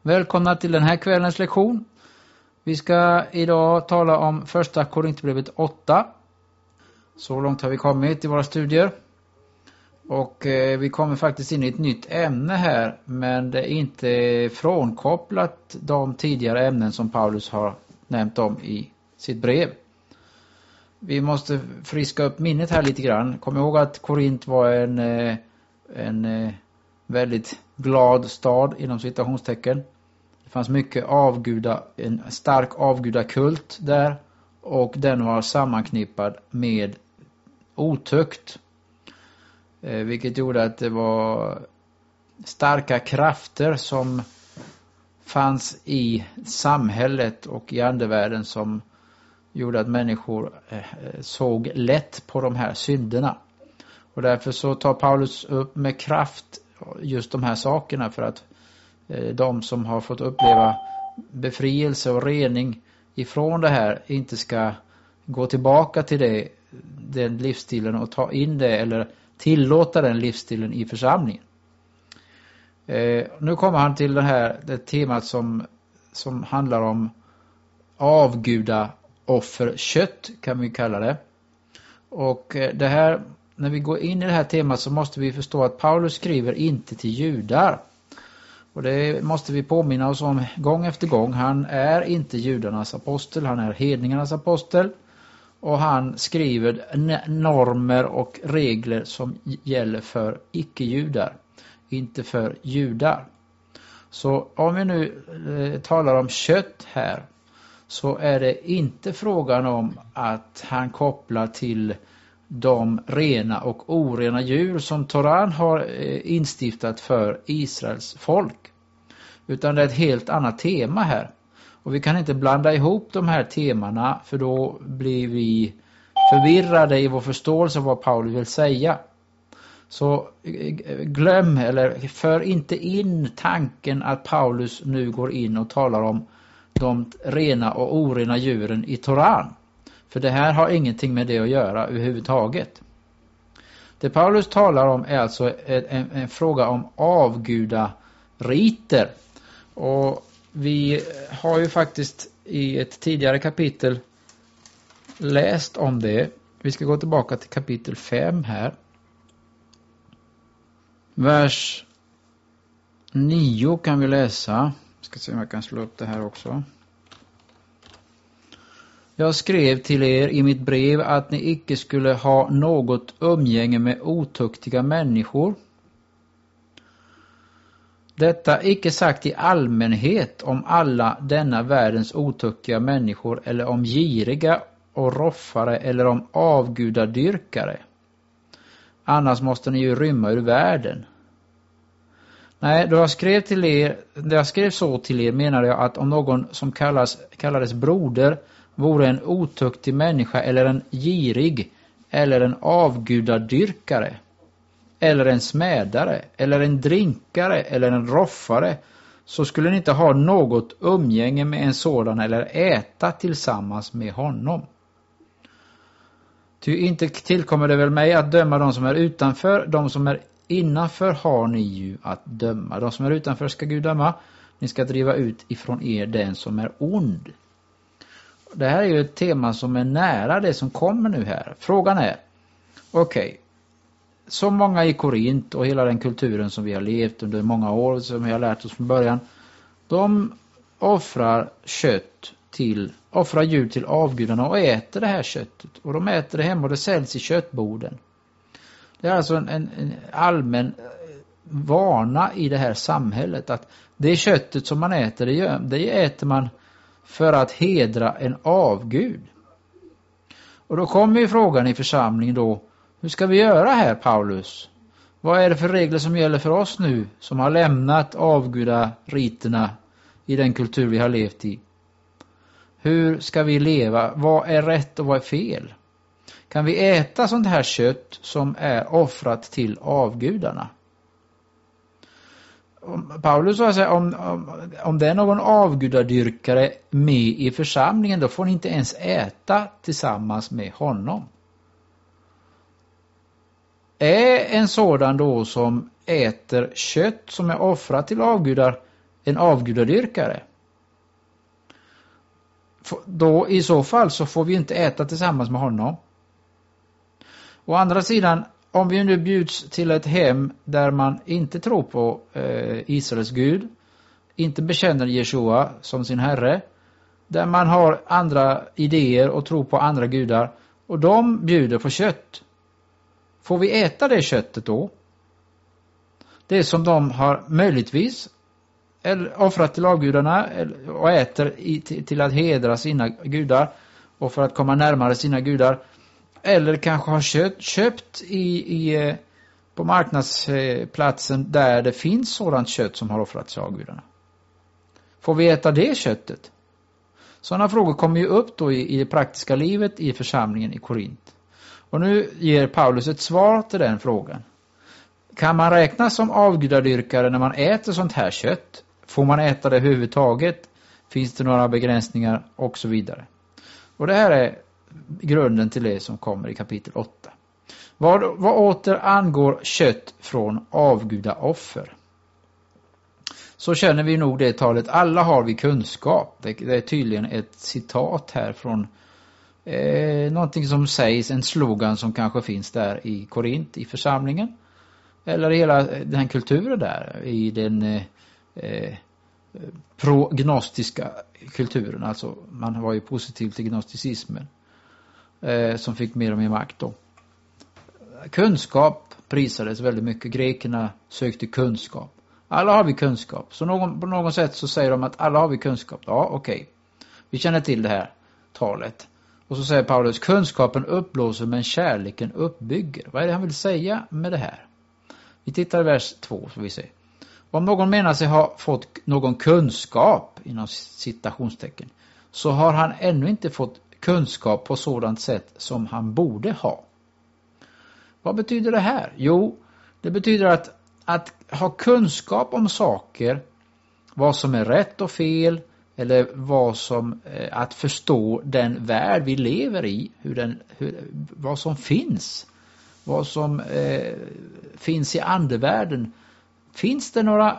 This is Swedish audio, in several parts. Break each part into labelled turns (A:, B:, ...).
A: Välkomna till den här kvällens lektion. Vi ska idag tala om första Korinthierbrevet 8. Så långt har vi kommit i våra studier. Och vi kommer faktiskt in i ett nytt ämne här. Men det är inte frånkopplat de tidigare ämnen som Paulus har nämnt om i sitt brev. Vi måste friska upp minnet här lite grann. Kom ihåg att Korint var en väldigt glad stad inom citationstecken. Det fanns mycket en stark avgudakult där, och den var sammanknippad med otukt. Vilket gjorde att det var starka krafter som fanns i samhället och i andevärlden som gjorde att människor såg lätt på de här synderna. Och därför så tar Paulus upp med kraft just de här sakerna för att de som har fått uppleva befrielse och rening ifrån det här inte ska gå tillbaka till den livsstilen och ta in det eller tillåta den livsstilen i församlingen. Nu kommer han till det temat som handlar om avgudaofferkött, kan vi kalla det. Och det här, när vi går in i det här temat så måste vi förstå att Paulus skriver inte till judar. Och det måste vi påminna oss om gång efter gång. Han är inte judarnas apostel, han är hedningarnas apostel. Och han skriver normer och regler som gäller för icke-judar, inte för judar. Så om vi nu talar om kött här, så är det inte frågan om att han kopplar till de rena och orena djur som Toran har instiftat för Israels folk. Utan det är ett helt annat tema här. Och vi kan inte blanda ihop de här temana, för då blir vi förvirrade i vår förståelse av vad Paulus vill säga. Så glöm eller för inte in tanken att Paulus nu går in och talar om de rena och orena djuren i Toran. För det här har ingenting med det att göra överhuvudtaget. Det Paulus talar om är alltså en fråga om avgudariter. Och vi har ju faktiskt i ett tidigare kapitel läst om det. Vi ska gå tillbaka till kapitel 5 här. Vers 9 kan vi läsa. Ska se om jag kan slå upp det här också. Jag skrev till er i mitt brev att ni icke skulle ha något umgänge med otuktiga människor. Detta icke sagt i allmänhet om alla denna världens otuktiga människor, eller om giriga och roffare, eller om avgudadyrkare. Annars måste ni ju rymma ur världen. Nej, då jag skrev så till er menade jag att om någon som kallades broder vore en otuktig människa, eller en girig, eller en avgudadyrkare, eller en smädare, eller en drinkare, eller en roffare, så skulle ni inte ha något umgänge med en sådan eller äta tillsammans med honom. Ty inte tillkommer det väl mig att döma de som är utanför, de som är innanför har ni ju att döma. De som är utanför ska Gud döma, ni ska driva ut ifrån er den som är ond. Det här är ju ett tema som är nära det som kommer nu här. Frågan är, okej, så många i Korint och hela den kulturen som vi har levt under många år, som vi har lärt oss från början, de offrar djur till avgudarna och äter det här köttet. Och de äter det hemma och det säljs i köttboden. Det är alltså en allmän vana i det här samhället att det köttet som man äter, det äter man för att hedra en avgud. Och då kommer ju frågan i församlingen då, hur ska vi göra här, Paulus? Vad är det för regler som gäller för oss nu som har lämnat avgudariterna i den kultur vi har levt i? Hur ska vi leva? Vad är rätt och vad är fel? Kan vi äta sånt här kött som är offrat till avgudarna? Paulus säger om det är någon avgudadyrkare med i församlingen, då får ni inte ens äta tillsammans med honom. Är en sådan då som äter kött som är offrat till avgudar en avgudadyrkare. Då i så fall så får vi inte äta tillsammans med honom. Å andra sidan, om vi nu bjuds till ett hem där man inte tror på Israels Gud, inte bekänner Jeshua som sin herre, där man har andra idéer och tror på andra gudar, och de bjuder på kött, får vi äta det köttet då? Det som de har möjligtvis offrat till avgudarna och äter till att hedra sina gudar och för att komma närmare sina gudar, eller kanske har köpt på marknadsplatsen där det finns sådant kött som har offrats till avgudarna. Får vi äta det köttet? Sådana frågor kommer ju upp då i det praktiska livet i församlingen i Korint. Och nu ger Paulus ett svar till den frågan. Kan man räknas som avgudadyrkare när man äter sånt här kött? Får man äta det överhuvudtaget? Finns det några begränsningar? Och så vidare. Och det här är grunden till det som kommer i kapitel 8. Vad åter angår kött från avgudaoffer, så känner vi nog det talet, alla har vi kunskap. Det är tydligen ett citat här från någonting som sägs, en slogan som kanske finns där i Korint, i församlingen. Eller i hela den kulturen där, i den prognostiska kulturen. Alltså man var ju positiv till gnosticismen som fick mer och mer makt då. Kunskap prisades väldigt mycket. Grekerna sökte kunskap. Alla har vi kunskap. Så på något sätt så säger de att alla har vi kunskap. Ja, okej. Vi känner till det här talet. Och så säger Paulus, kunskapen uppblåser men kärleken uppbygger. Vad är det han vill säga med det här? Vi tittar i vers 2 så vi ser. Om någon menar sig ha fått någon kunskap inom citationstecken, så har han ännu inte fått kunskap på sådant sätt som han borde ha. Vad betyder det här? Jo, det betyder att ha kunskap om saker, vad som är rätt och fel, eller att förstå den värld vi lever i, vad som finns. Vad som finns i andevärlden. Finns det några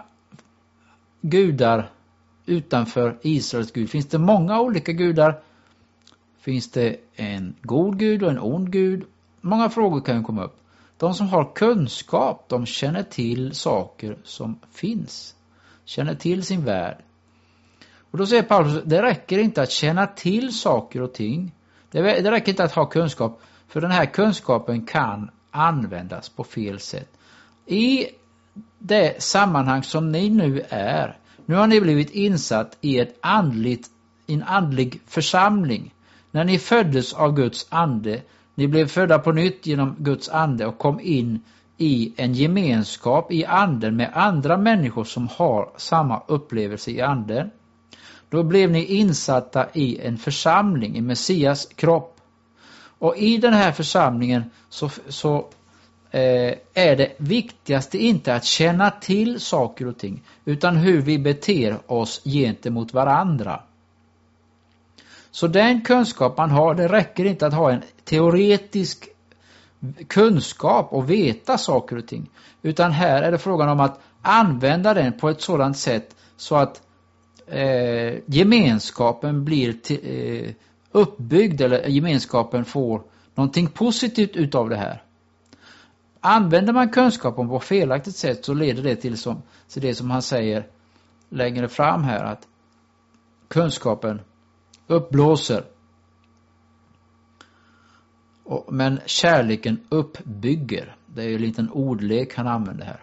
A: gudar utanför Israels Gud? Finns det många olika gudar? Finns det en god gud och en ond gud? Många frågor kan ju komma upp. De som har kunskap, de känner till saker som finns. Känner till sin värld. Och då säger Paulus, det räcker inte att känna till saker och ting. Det räcker inte att ha kunskap. För den här kunskapen kan användas på fel sätt. I det sammanhang som ni nu är. Nu har ni blivit insatt i en andlig församling. När ni föddes av Guds ande. Ni blev födda på nytt genom Guds ande och kom in i en gemenskap i anden med andra människor som har samma upplevelse i anden. Då blev ni insatta i en församling, i Messias kropp. Och i den här församlingen så är det viktigaste inte att känna till saker och ting, utan hur vi beter oss gentemot varandra. Så den kunskap man har, det räcker inte att ha en teoretisk kunskap och veta saker och ting. Utan här är det frågan om att använda den på ett sådant sätt så att gemenskapen blir uppbyggd, eller gemenskapen får någonting positivt utav det här. Använder man kunskapen på felaktigt sätt, så leder det till det som han säger längre fram här, att kunskapen uppblåser, men kärleken uppbygger. Det är ju en liten ordlek han använder här.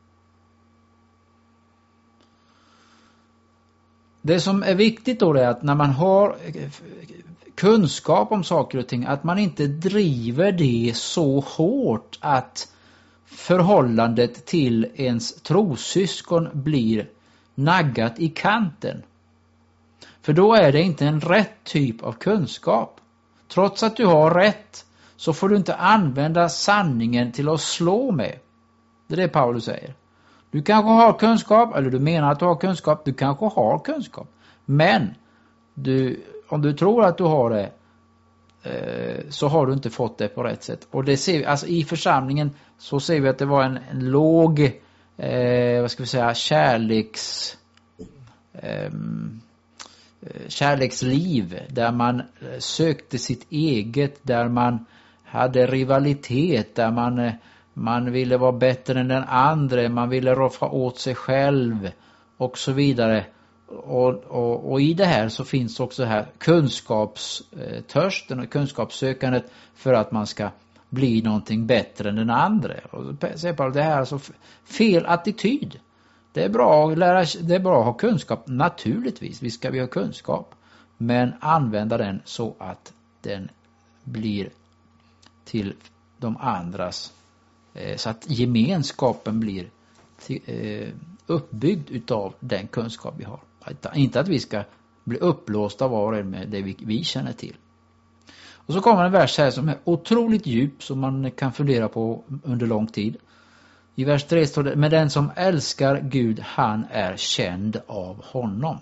A: Det som är viktigt då är att när man har kunskap om saker och ting, att man inte driver det så hårt att förhållandet till ens trossyskon blir naggat i kanten. För då är det inte en rätt typ av kunskap. Trots att du har rätt, så får du inte använda sanningen till att slå med. Det är det Paulus säger. Du kanske har kunskap, eller du menar att du har kunskap. Du kanske har kunskap. Men om du tror att du har det, så har du inte fått det på rätt sätt. Och det ser vi, alltså i församlingen så ser vi att det var en låg, kärleks kärleksliv där man sökte sitt eget, där man hade rivalitet, där man ville vara bättre än den andra, man ville roffa åt sig själv och så vidare. Och i det här så finns också det här kunskapstörsten och kunskapssökandet för att man ska bli någonting bättre än den andra. Och säger Paulus, det här är alltså fel attityd. Det är bra att lära, det är bra att ha kunskap, naturligtvis. Vi ska ha kunskap, men använda den så att den blir till de andras, så att gemenskapen blir uppbyggd utav den kunskap vi har. Inte att vi ska bli upplåsta var och en med det vi känner till. Och så kommer en vers här som är otroligt djup, som man kan fundera på under lång tid. I vers 3 står det: men den som älskar Gud, han är känd av honom.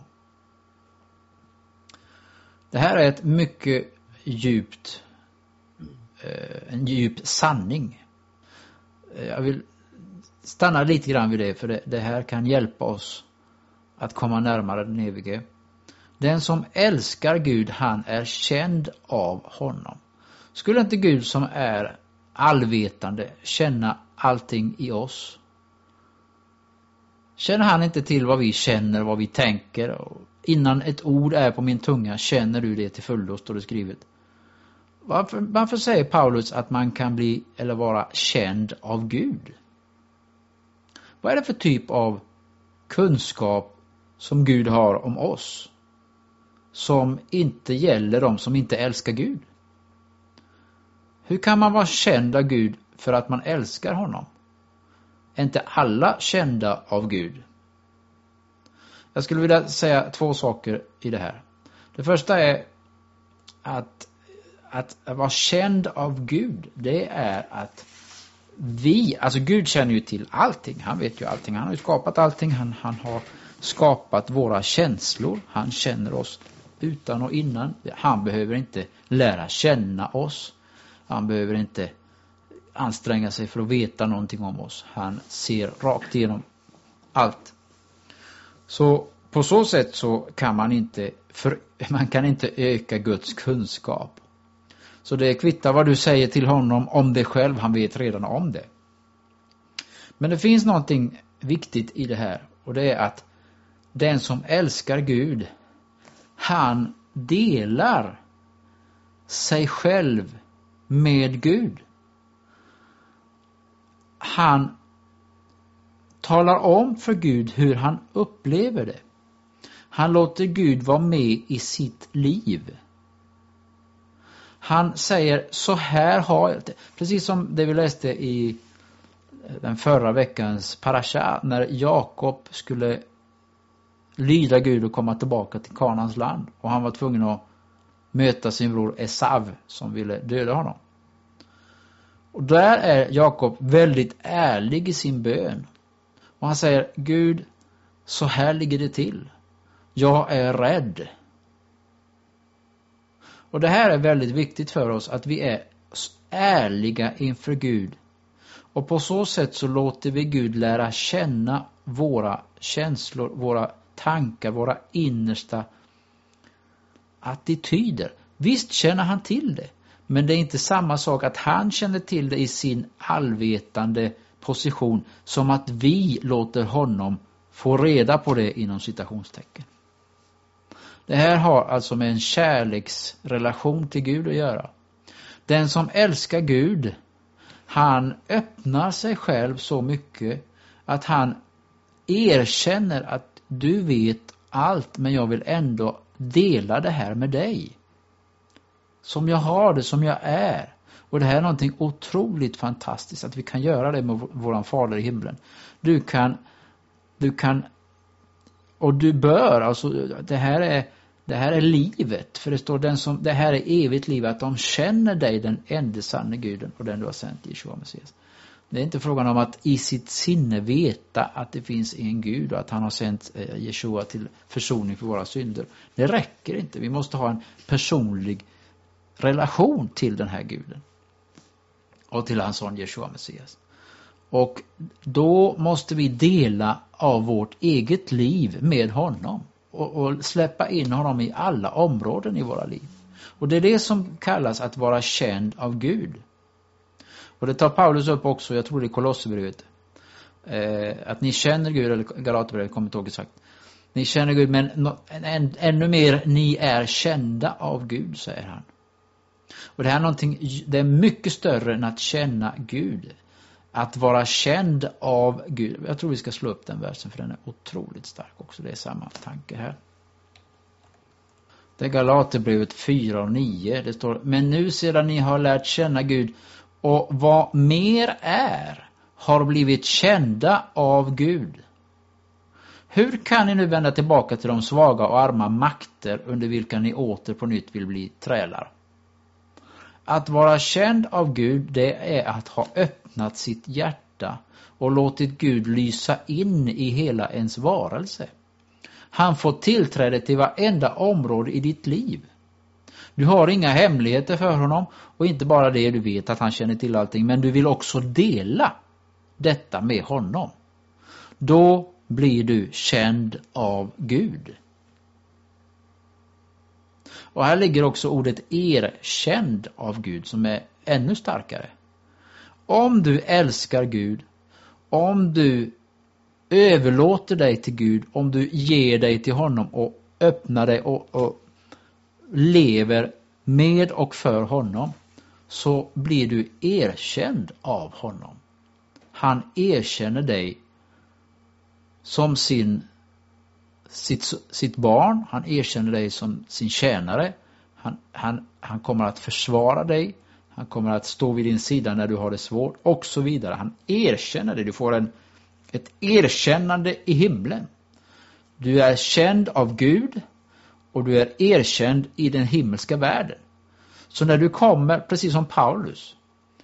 A: Det här är ett mycket djupt, en djup sanning. Jag vill stanna lite grann vid det, för det här kan hjälpa oss att komma närmare den evige. Den som älskar Gud, han är känd av honom. Skulle inte Gud som är allvetande känna allting i oss? Känner han inte till vad vi känner, vad vi tänker? Och innan ett ord är på min tunga känner du det till fullo, står det skrivet. Varför säger Paulus att man kan bli eller vara känd av Gud? Vad är det för typ av kunskap som Gud har om oss som inte gäller de som inte älskar Gud? Hur kan man vara känd av Gud för att man älskar honom? Är inte alla kända av Gud? Jag skulle vilja säga 2 saker i det här. Det första är att vara känd av Gud, det är att alltså Gud känner ju till allting. Han vet ju allting. Han har ju skapat allting. Han har skapat våra känslor. Han känner oss utan och innan. Han behöver inte lära känna oss. Han behöver inte anstränga sig för att veta någonting om oss. Han ser rakt igenom allt. Så på så sätt så kan man kan inte öka Guds kunskap. Så det kvittar vad du säger till honom om dig själv. Han vet redan om det. Men det finns någonting viktigt i det här. Och det är att den som älskar Gud, han delar sig själv med Gud. Han talar om för Gud hur han upplever det. Han låter Gud vara med i sitt liv. Han säger, så här har jag det. Precis som det vi läste i den förra veckans parasha, när Jakob skulle lyda Gud och komma tillbaka till Kanans land. Och han var tvungen att möta sin bror Esav som ville döda honom. Och där är Jakob väldigt ärlig i sin bön. Och han säger, Gud, så här ligger det till. Jag är rädd. Och det här är väldigt viktigt för oss, att vi är ärliga inför Gud. Och på så sätt så låter vi Gud lära känna våra känslor, våra tankar, våra innersta attityder. Visst känner han till det, men det är inte samma sak att han känner till det i sin allvetande position som att vi låter honom få reda på det inom citationstecken. Det här har alltså med en kärleksrelation till Gud att göra. Den som älskar Gud, han öppnar sig själv så mycket att han erkänner att du vet allt, men jag vill ändå dela det här med dig. Som jag har det, som jag är. Och det här är någonting otroligt fantastiskt, att vi kan göra det med våran fader i himlen. Du kan och du bör, alltså det här är livet, för det står det här är evigt liv, att de känner dig, den enda sanne Guden, och den du har sänt, Jeshua Messias. Det är inte frågan om att i sitt sinne veta att det finns en Gud och att han har sänt Jeshua till försoning för våra synder. Det räcker inte. Vi måste ha en personlig relation till den här Guden och till hans son Jeshua Messias. Och då måste vi dela av vårt eget liv med honom. och släppa in honom i alla områden i våra liv. Och det är det som kallas att vara känd av Gud. Och det tar Paulus upp också, jag tror det är Kolosserbrevet. Att ni känner Gud, eller Galaterbrevet kommer inte ihåg exakt. Ni känner Gud, men ännu mer, ni är kända av Gud, säger han. Och det här är någonting, det är mycket större än att känna Gud. Att vara känd av Gud. Jag tror vi ska slå upp den versen, för den är otroligt stark också. Det är samma tanke här. Det är Galaterbrevet 4:9. Det står: men nu sedan ni har lärt känna Gud och vad mer är, har blivit kända av Gud. Hur kan ni nu vända tillbaka till de svaga och arma makter under vilka ni åter på nytt vill bli trälar? Att vara känd av Gud, det är att ha öppnat sitt hjärta och låtit Gud lysa in i hela ens varelse. Han får tillträde till varenda område i ditt liv. Du har inga hemligheter för honom, och inte bara det, du vet att han känner till allting, men du vill också dela detta med honom. Då blir du känd av Gud. Och här ligger också ordet erkänd av Gud, som är ännu starkare. Om du älskar Gud, om du överlåter dig till Gud, om du ger dig till honom och öppnar dig och lever med och för honom, så blir du erkänd av honom. Han erkänner dig som sitt barn. Han erkänner dig som sin tjänare. Han kommer att försvara dig. Han kommer att stå vid din sida när du har det svårt, och så vidare. Han erkänner dig. Du får ett erkännande i himlen. Du är känd av Gud, och du är erkänd i den himmelska världen. Så när du kommer, precis som Paulus,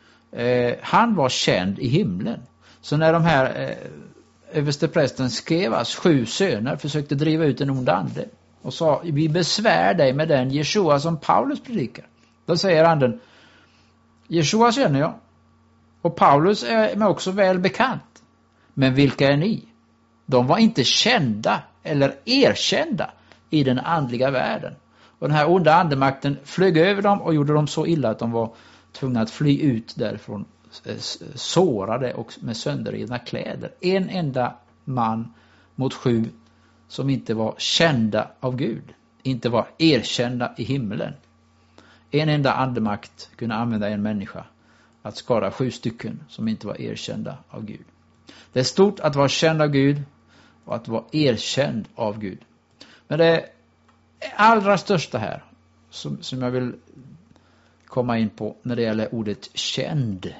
A: han var känd i himlen. Så när de här översteprästen Skevas 7 söner försökte driva ut en ond ande och sa: vi besvär dig med den Jeshua som Paulus predikar. Då säger anden: Jeshua känner jag, och Paulus är mig också väl bekant. Men vilka är ni? De var inte kända eller erkända i den andliga världen. Och den här onda andemakten flög över dem och gjorde dem så illa att de var tvungna att fly ut därifrån, sårade och med sönderrivna kläder. En enda man mot 7 som inte var kända av Gud, inte var erkända i himlen. En enda andemakt kunde använda en människa att skada 7 stycken som inte var erkända av Gud. Det är stort att vara känd av Gud och att vara erkänd av Gud. Men det allra största här som jag vill komma in på när det gäller ordet känd.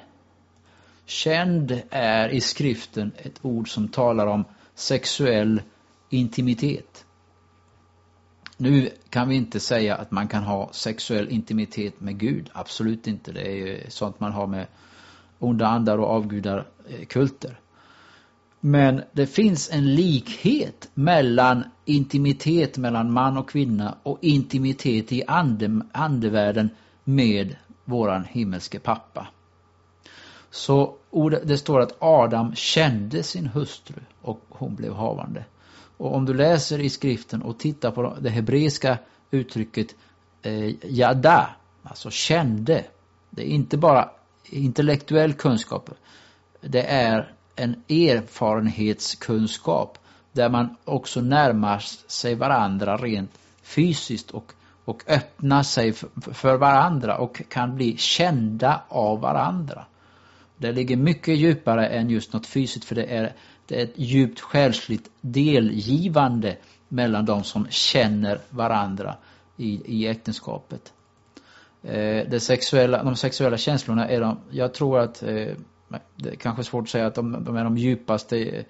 A: Känd är i skriften ett ord som talar om sexuell intimitet. Nu kan vi inte säga att man kan ha sexuell intimitet med Gud. Absolut inte. Det är ju sånt man har med onda andar och avgudar kulter. Men det finns en likhet mellan intimitet mellan man och kvinna och intimitet i andevärlden med våran himmelske pappa. Så det står att Adam kände sin hustru och hon blev havande. Och om du läser i skriften och tittar på det hebreiska uttrycket yada, alltså kände, det är inte bara intellektuell kunskap, det är en erfarenhetskunskap där man också närmar sig varandra rent fysiskt och öppnar sig för varandra och kan bli kända av varandra. Det ligger mycket djupare än just något fysiskt, för det är ett djupt själsligt delgivande mellan de som känner varandra i äktenskapet. De sexuella känslorna är jag tror att det är kanske svårt att säga att de är de djupaste,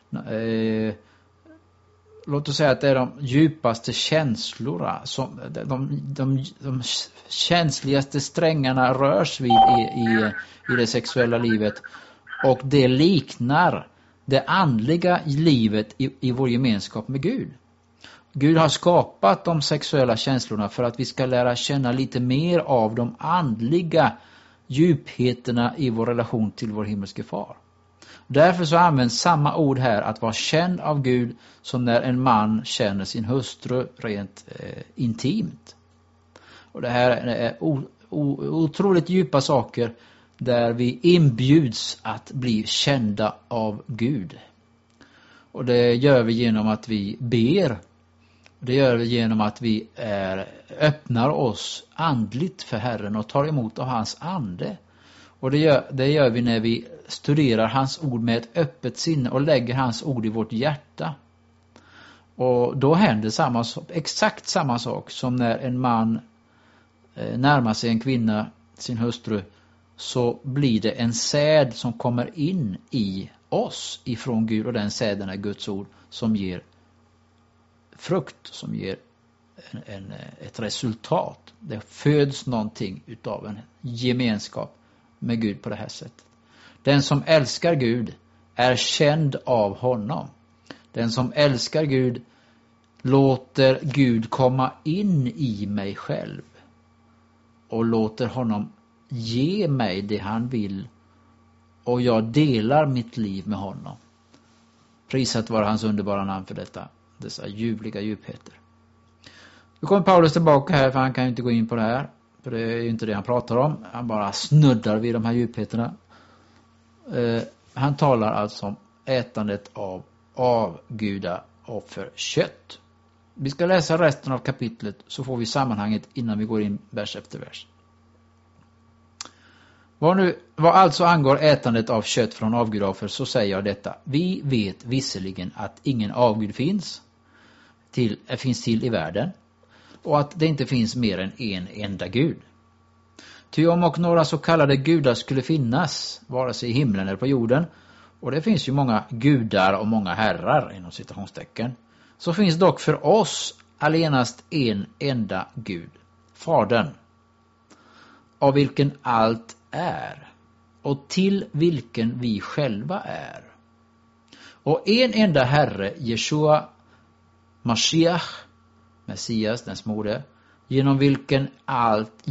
A: låt oss säga att det är de djupaste känslorna som de känsligaste strängarna rörs vid i det sexuella livet, och det liknar det andliga livet i vår gemenskap med Gud. Gud har skapat de sexuella känslorna för att vi ska lära känna lite mer av de andliga djupheterna i vår relation till vår himmelske far. Därför så används samma ord här, att vara känd av Gud, som när en man känner sin hustru rent intimt. Och det här är otroligt djupa saker där vi inbjuds att bli kända av Gud. Och det gör vi genom att vi ber. Det gör vi genom att vi öppnar oss andligt för Herren och tar emot av hans ande. Och det gör vi när vi studerar hans ord med ett öppet sinne och lägger hans ord i vårt hjärta. Och då händer exakt samma sak som när en man närmar sig en kvinna, sin hustru, så blir det en säd som kommer in i oss ifrån Gud, och den säden är Guds ord som ger frukt, som ger ett resultat. Det föds någonting utav en gemenskap med Gud på det här sättet. Den som älskar Gud är känd av honom. Den som älskar Gud låter Gud komma in i mig själv och låter honom ge mig det han vill, och jag delar mitt liv med honom. Prisat vara hans underbara namn för dessa ljuvliga djupheter. Nu kommer Paulus tillbaka här, för han kan ju inte gå in på det här, för det är ju inte det han pratar om. Han bara snuddar vid de här djupheterna. Han talar alltså om ätandet av avgudaofferkött. Vi ska läsa resten av kapitlet, så får vi sammanhanget innan vi går in vers efter vers. Vad alltså angår ätandet av kött från avgudaoffer, så säger jag detta. Vi vet visserligen att ingen avgud finns till i världen, och att det inte finns mer än en enda Gud. Ty om och några så kallade gudar skulle finnas, vare sig i himlen eller på jorden, och det finns ju många gudar och många herrar inom citationstecken, så finns dock för oss allenast en enda Gud, Fadern, av vilken allt är, och till vilken vi själva är. Och en enda Herre, Jeshua Mashiach, Messias, den smorde, genom vilken allt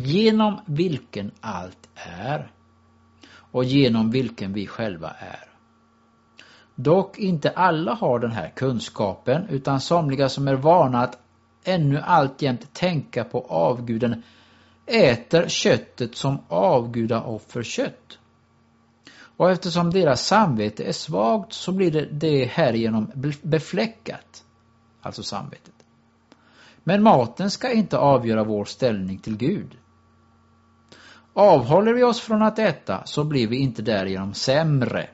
A: är, och genom vilken vi själva är. Dock inte alla har den här kunskapen, utan somliga som är vana att ännu alltjämt tänka på avguden äter köttet som avgudaofferkött. Och eftersom deras samvete är svagt, så blir det härigenom befläckat, alltså samvetet. Men maten ska inte avgöra vår ställning till Gud. Avhåller vi oss från att äta, så blir vi inte därigenom sämre.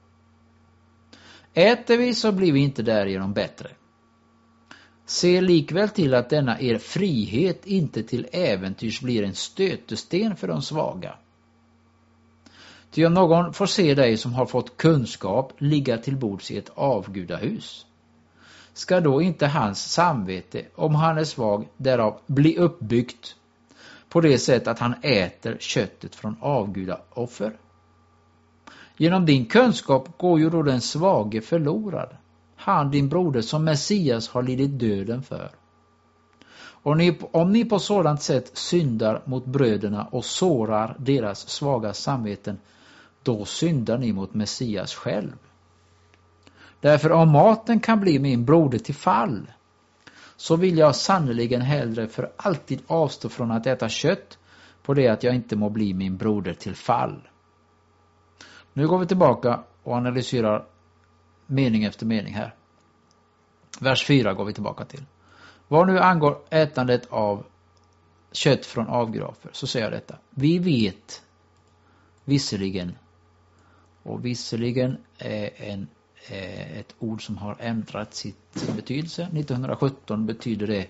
A: Äter vi, så blir vi inte därigenom bättre. Se likväl till att denna er frihet inte till äventyrs blir en stötesten för de svaga. Ty om någon får se dig som har fått kunskap ligga till bords i ett avgudahus, ska då inte hans samvete, om han är svag, därav bli uppbyggt på det sätt att han äter köttet från avgudaoffer? Genom din kunskap går ju då den svage förlorad, han din broder som Messias har lidit döden för. Och om ni på sådant sätt syndar mot bröderna och sårar deras svaga samveten, då syndar ni mot Messias själv. Därför om maten kan bli min broder till fall, så vill jag sannoliken hellre för alltid avstå från att äta kött, på det att jag inte må bli min broder till fall. Nu går vi tillbaka och analyserar mening efter mening här. Vers 4 går vi tillbaka till. Vad nu angår ätandet av kött från avgudaoffer, så säger jag detta. Vi vet visserligen, och visserligen är ett ord som har ändrat sin betydelse. 1917 betyder det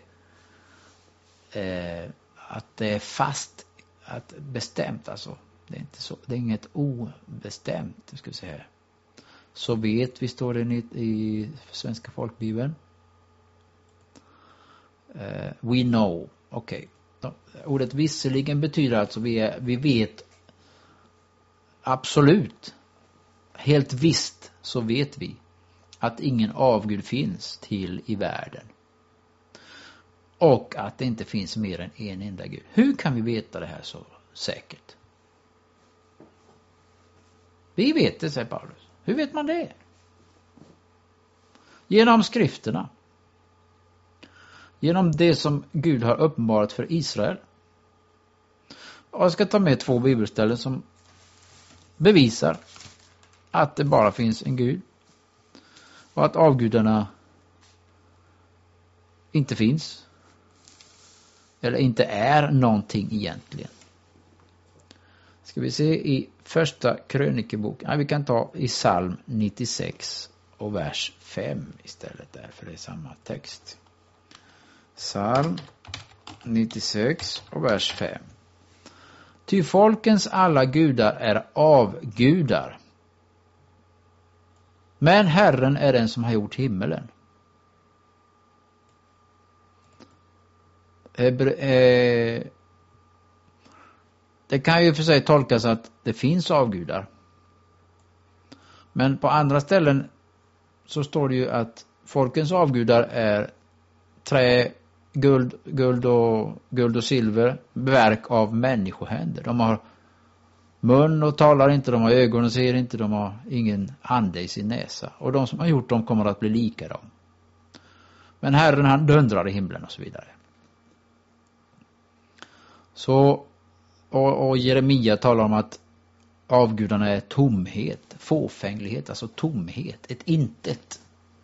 A: att det är fast, att bestämt, alltså. Det är inte så, det är inget obestämt, ska vi säga. Så vet vi, står det i svenska folkbibeln. We know. Okej. Ordet visserligen betyder alltså vi vet absolut, helt visst, så vet vi att ingen avgud finns till i världen. Och att det inte finns mer än en enda Gud. Hur kan vi veta det här så säkert? Vi vet det, säger Paulus. Hur vet man det? Genom skrifterna. Genom det som Gud har uppenbarat för Israel. Och jag ska ta med 2 bibelställen som bevisar att det bara finns en Gud. Och att avgudarna inte finns. Eller inte är någonting egentligen. Ska vi se i första krönikebok. Vi kan ta i psalm 96 och vers 5 istället där. För det är samma text. Psalm 96 och vers 5. Ty folkens alla gudar är avgudar. Men Herren är den som har gjort himmelen. Det kan ju för sig tolkas att det finns avgudar. Men på andra ställen så står det ju att folkens avgudar är trä, guld och silver, verk av människohänder. De har mun och talar inte, de har ögon och ser inte, de har ingen ande i sin näsa. Och de som har gjort dem kommer att bli lika dem. Men Herren, han dundrar i himlen och så vidare. Så, och Jeremia talar om att avgudarna är tomhet, fåfänglighet, alltså tomhet, ett intet.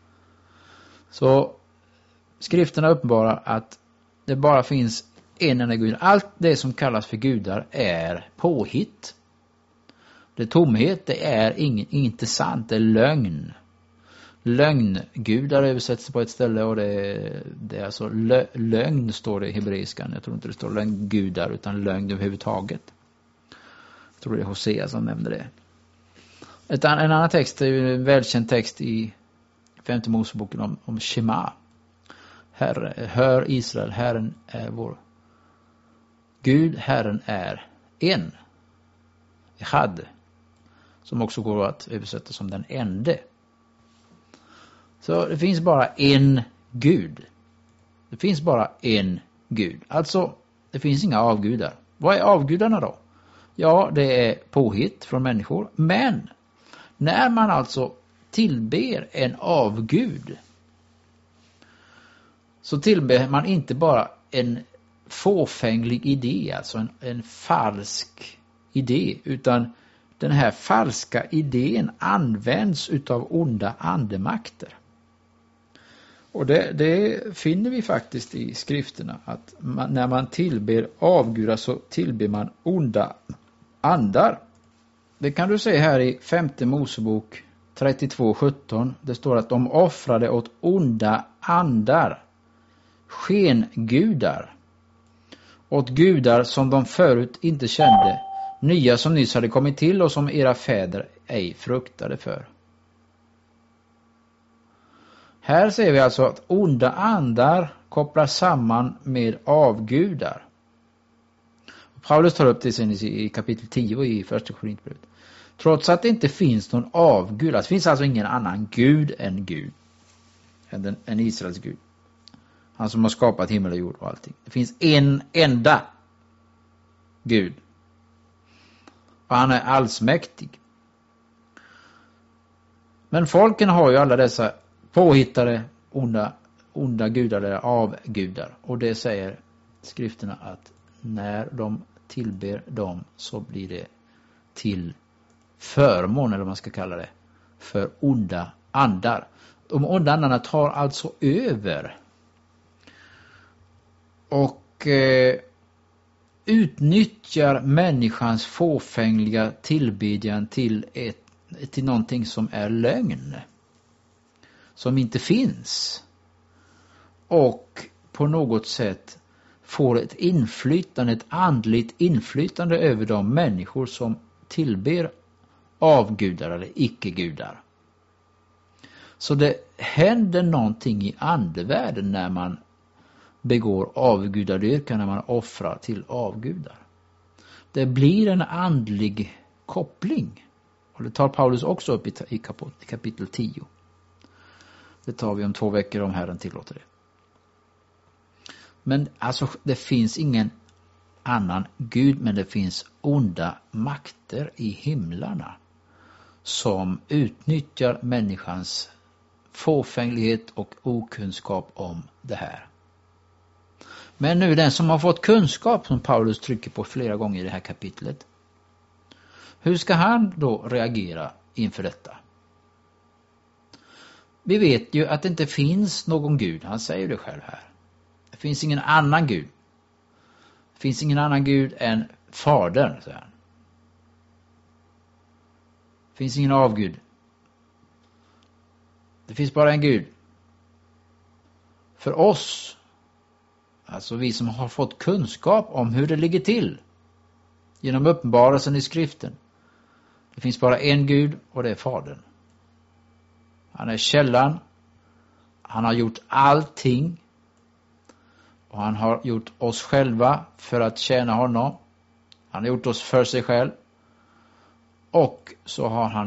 A: Så skrifterna uppenbarar att det bara finns en enda Gud. Allt det som kallas för gudar är påhitt. Det är tomhet, det är inte sant, det är lögn. Lögngudar översätts på ett ställe och det är alltså lögn står det i hebreiskan. Jag tror inte det står lögngudar utan lögn överhuvudtaget. Jag tror det är Hosea som nämnde det. En annan text är ju en välkänd text i 5:e Moseboken om Shema. Hör Israel, Herren är vår Gud, Herren är en. Echad, som också går att översätta som den ende. Så det finns bara en Gud. Det finns bara en Gud. Alltså, det finns inga avgudar. Vad är avgudarna då? Ja, det är påhitt från människor. Men när man alltså tillber en avgud så tillber man inte bara en fåfänglig idé, alltså en falsk idé, utan den här falska idén används utav onda andemakter. Och det finner vi faktiskt i skrifterna, att när man tillber avgudar så tillber man onda andar. Det kan du se här i 5:e Mosebok 32:17. Det står att de offrade åt onda andar, skengudar, åt gudar som de förut inte kände, nya som nyss hade kommit till och som era fäder ej fruktade för. Här ser vi alltså att onda andar kopplar samman med avgudar. Paulus tar upp det sen i kapitel 10 i första Korintierbrevet. Trots att det inte finns någon avgud, det finns alltså ingen annan gud än Gud, än Israels Gud. Han som har skapat himmel och jord och allting. Det finns en enda Gud. Och han är allsmäktig. Men folken har ju alla dessa påhittade onda gudar eller avgudar. Och det säger skrifterna att när de tillber dem så blir det till förmån, eller vad man ska kalla det, för onda andar. De onda andarna tar alltså över och utnyttjar människans fåfängliga tillbedjan till någonting som är lögn, som inte finns, och på något sätt får ett inflytande, ett andligt inflytande över de människor som tillber avgudar eller icke-gudar. Så det händer någonting i andevärlden när man begår avgudadyrkan, när man offrar till avgudar. Det blir en andlig koppling. Och det tar Paulus också upp i kapitel 10. Det tar vi om 2 veckor om Herren tillåter det. Men alltså det finns ingen annan Gud, men det finns onda makter i himlarna som utnyttjar människans fåfänglighet och okunskap om det här. Men nu den som har fått kunskap, som Paulus trycker på flera gånger i det här kapitlet, hur ska han då reagera inför detta? Vi vet ju att det inte finns någon Gud, han säger det själv här. Det finns ingen annan Gud. Det finns ingen annan Gud än Fadern, säger han. Det finns ingen avgud. Det finns bara en Gud. För oss, alltså vi som har fått kunskap om hur det ligger till genom uppenbarelsen i skriften. Det finns bara en Gud och det är Fadern. Han är källan. Han har gjort allting. Och han har gjort oss själva för att tjäna honom. Han har gjort oss för sig själv. Och så har han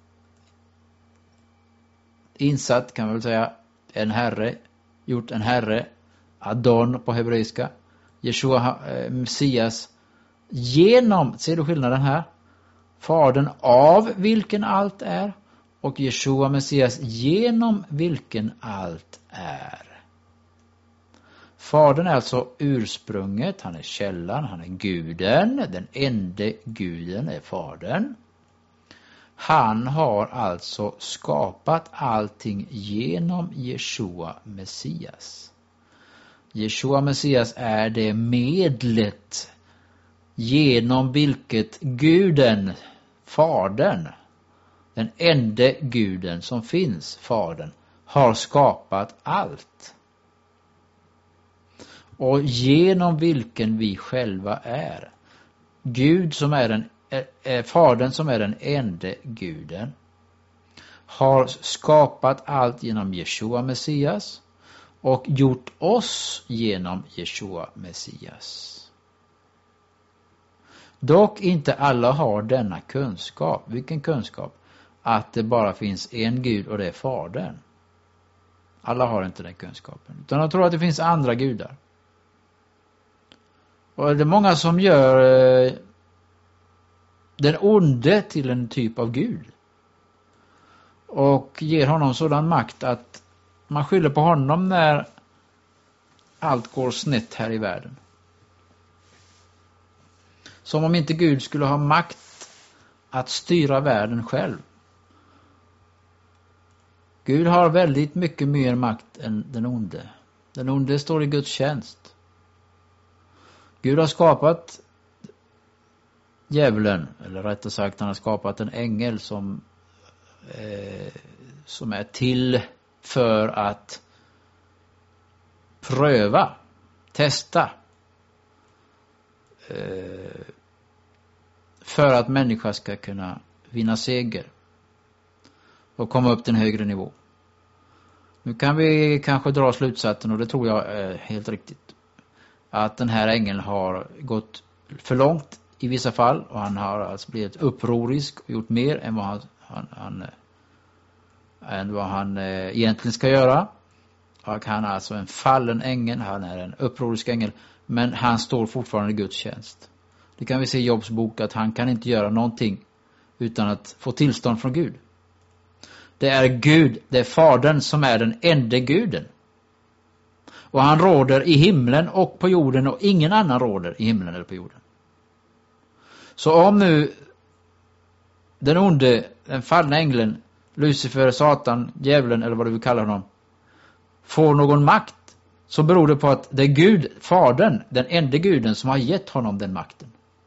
A: insatt, kan man väl säga, en herre. Gjort en herre. Adon på hebreiska. Jeshua Messias. Genom, ser du skillnaden här? Fadern av vilken allt är. Och Jeshua Messias genom vilken allt är. Fadern är alltså ursprunget, han är källan, han är guden, den enda guden är Fadern. Han har alltså skapat allting genom Jeshua Messias. Jeshua Messias är det medlet genom vilket guden, Fadern, den enda guden som finns, Fadern, har skapat allt. Och genom vilken vi själva är. Gud som är Fadern som är den enda guden har skapat allt genom Jeshua Messias och gjort oss genom Jeshua Messias. Dock inte alla har denna kunskap. Vilken kunskap? Att det bara finns en Gud och det är Fadern. Alla har inte den kunskapen. Utan de tror att det finns andra gudar. Och det är många som gör den onde till en typ av Gud. Och ger honom sådan makt att man skyller på honom när allt går snett här i världen. Som om inte Gud skulle ha makt att styra världen själv. Gud har väldigt mycket mer makt än den onde. Den onde står i Guds tjänst. Gud har skapat djävulen, eller rättare sagt han har skapat en ängel som är till för att pröva, testa, för att människa ska kunna vinna seger och komma upp till en högre nivå. Nu kan vi kanske dra slutsatsen, och det tror jag är helt riktigt, att den här ängeln har gått för långt i vissa fall, och han har alltså blivit upprorisk och gjort mer än vad han egentligen ska göra. Och han är alltså en fallen ängel, han är en upprorisk ängel, men han står fortfarande i Guds tjänst. Det kan vi se i Jobs bok, att han kan inte göra någonting utan att få tillstånd från Gud. Det är Gud, det är Fadern som är den enda guden. Och han råder i himlen och på jorden, och ingen annan råder i himlen eller på jorden. Så om nu den onde, den fallna ängeln, Lucifer, Satan, djävulen eller vad du vill kalla honom, får någon makt, så beror det på att det är Gud, Fadern, den enda guden, som har gett honom den makten.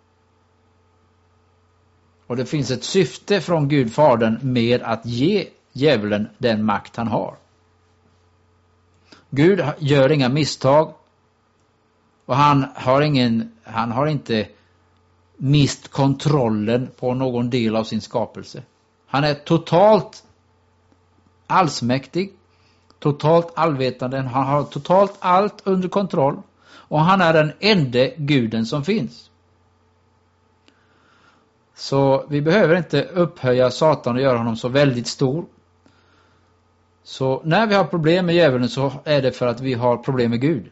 A: Och det finns ett syfte från Gud, Fadern, med att ge djävulen den makt han har. Gud gör inga misstag, och han har inte mist kontrollen på någon del av sin skapelse. Han är totalt allsmäktig, totalt allvetande, han har totalt allt under kontroll, och han är den enda guden som finns. Så vi behöver inte upphöja Satan och göra honom så väldigt stor. Så när vi har problem med djävulen, så är det för att vi har problem med Gud.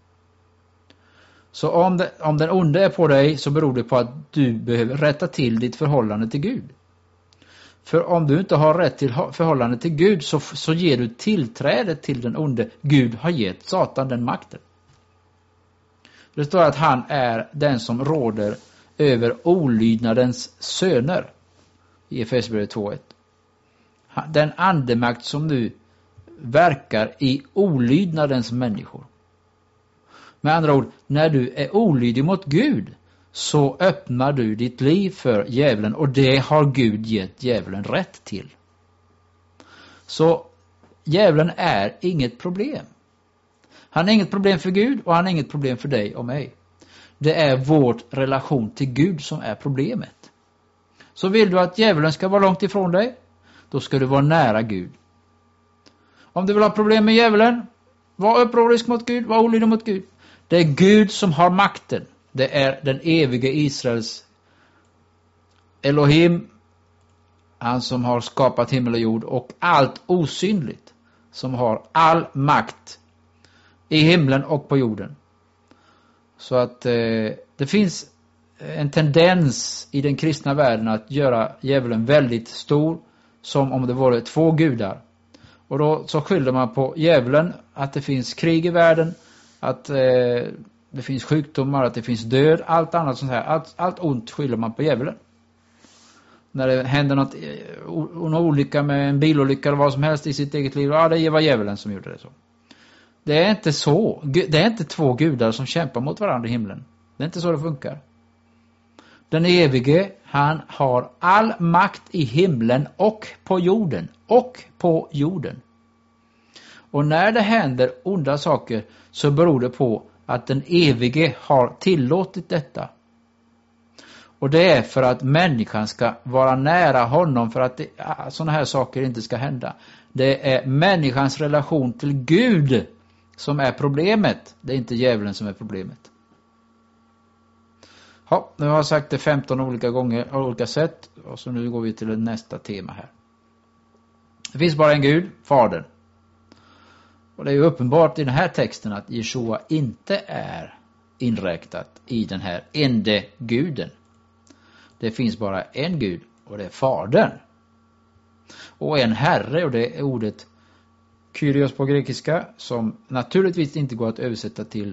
A: Så om den onde är på dig, så beror det på att du behöver rätta till ditt förhållande till Gud. För om du inte har rätt till förhållande till Gud så ger du tillträde till den onde. Gud har gett Satan den makten. Det står att han är den som råder över olydnadens söner i Efesierbrevet 2:1. Den andemakt som nu verkar i olydnadens människor. Med andra ord, när du är olydig mot Gud så öppnar du ditt liv för djävulen, och det har Gud gett djävulen rätt till. Så djävulen är inget problem. Han är inget problem för Gud, och han är inget problem för dig och mig. Det är vår relation till Gud som är problemet. Så vill du att djävulen ska vara långt ifrån dig, då ska du vara nära Gud. Om du vill ha problem med djävulen, var upprorisk mot Gud, var olydig mot Gud. Det är Gud som har makten. Det är den evige Israels Elohim, han som har skapat himmel och jord och allt osynligt, som har all makt i himlen och på jorden. Så att det finns en tendens i den kristna världen att göra djävulen väldigt stor, som om det vore två gudar. Och då så skyller man på djävulen att det finns krig i världen, att det finns sjukdomar, att det finns död, allt annat sånt här. Allt ont skyller man på djävulen. När det händer någon olycka med en bilolycka eller vad som helst i sitt eget liv, ja, det var djävulen som gjorde det så. Det är inte så. Det är inte två gudar som kämpar mot varandra i himlen. Det är inte så det funkar. Den evige, han har all makt i himlen och på jorden. Och på jorden. Och när det händer onda saker så beror det på att den evige har tillåtit detta. Och det är för att människan ska vara nära honom, för att sådana här saker inte ska hända. Det är människans relation till Gud som är problemet. Det är inte djävulen som är problemet. Ja, nu har jag sagt det 15 olika gånger, olika sätt. Och så nu går vi till nästa tema här. Det finns bara en Gud, Fadern. Och det är ju uppenbart i den här texten att Jeshua inte är inräknat i den här ende guden. Det finns bara en Gud, och det är Fadern. Och en Herre, och det är ordet Kyrios på grekiska, som naturligtvis inte går att översätta till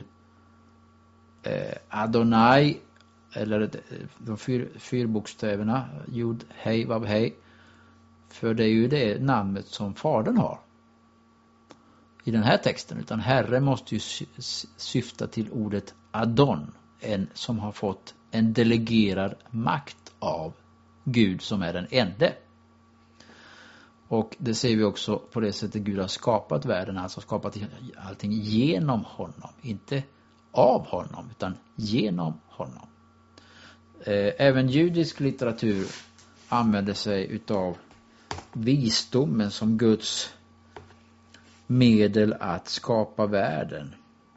A: Adonai, eller de fyra bokstäverna Jud, Hej, Vav, Hej. För det är ju det namnet som Fadern har i den här texten. Utan Herre måste ju syfta till ordet Adon, en som har fått en delegerad makt av Gud som är den ende. Och det ser vi också på det sättet Gud har skapat världen, alltså skapat allting genom honom, inte av honom utan genom honom. Även judisk litteratur använder sig utav visdomen som Guds medel att skapa världen.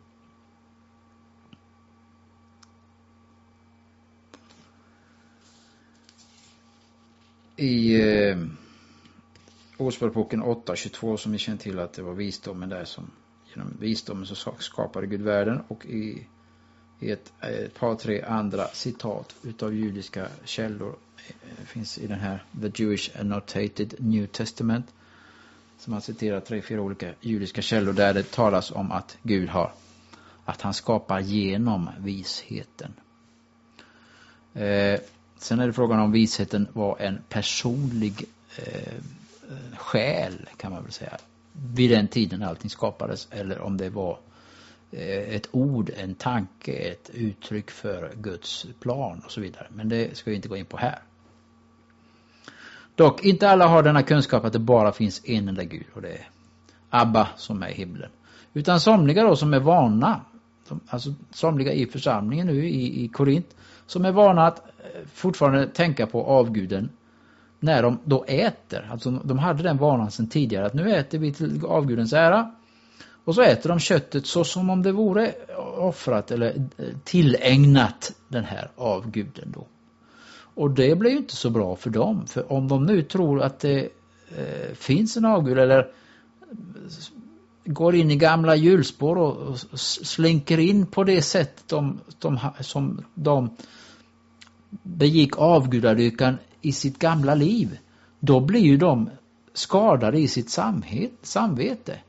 A: I Ordspråksboken 8:22 som vi känner till att det var visdomen där som genom visdomen så skapade Gud världen, och i ett par tre andra citat utav judiska källor finns i den här The Jewish Annotated New Testament, som har citerat 3-4 olika judiska källor där det talas om att Gud har, att han skapar genom visheten. Sen är det frågan om visheten var en personlig själ, kan man väl säga, vid den tiden allting skapades, eller om det var ett ord, en tanke, ett uttryck för Guds plan och så vidare. Men det ska vi inte gå in på här. Dock, inte alla har denna kunskap att det bara finns en enda Gud, och det är Abba som är i himlen. Utan somliga då som är vana, alltså somliga i församlingen nu i Korint, som är vana att fortfarande tänka på avguden när de då äter. Alltså de hade den vanan sedan tidigare att nu äter vi till avgudens ära. Och så äter de köttet så som om det vore offrat eller tillägnat den här avguden då. Och det blir ju inte så bra för dem. För om de nu tror att det finns en avgud, eller går in i gamla hjulspår och slinker in på det sätt som de begick avgudadyrkan i sitt gamla liv, då blir ju de skadade i sitt samvete.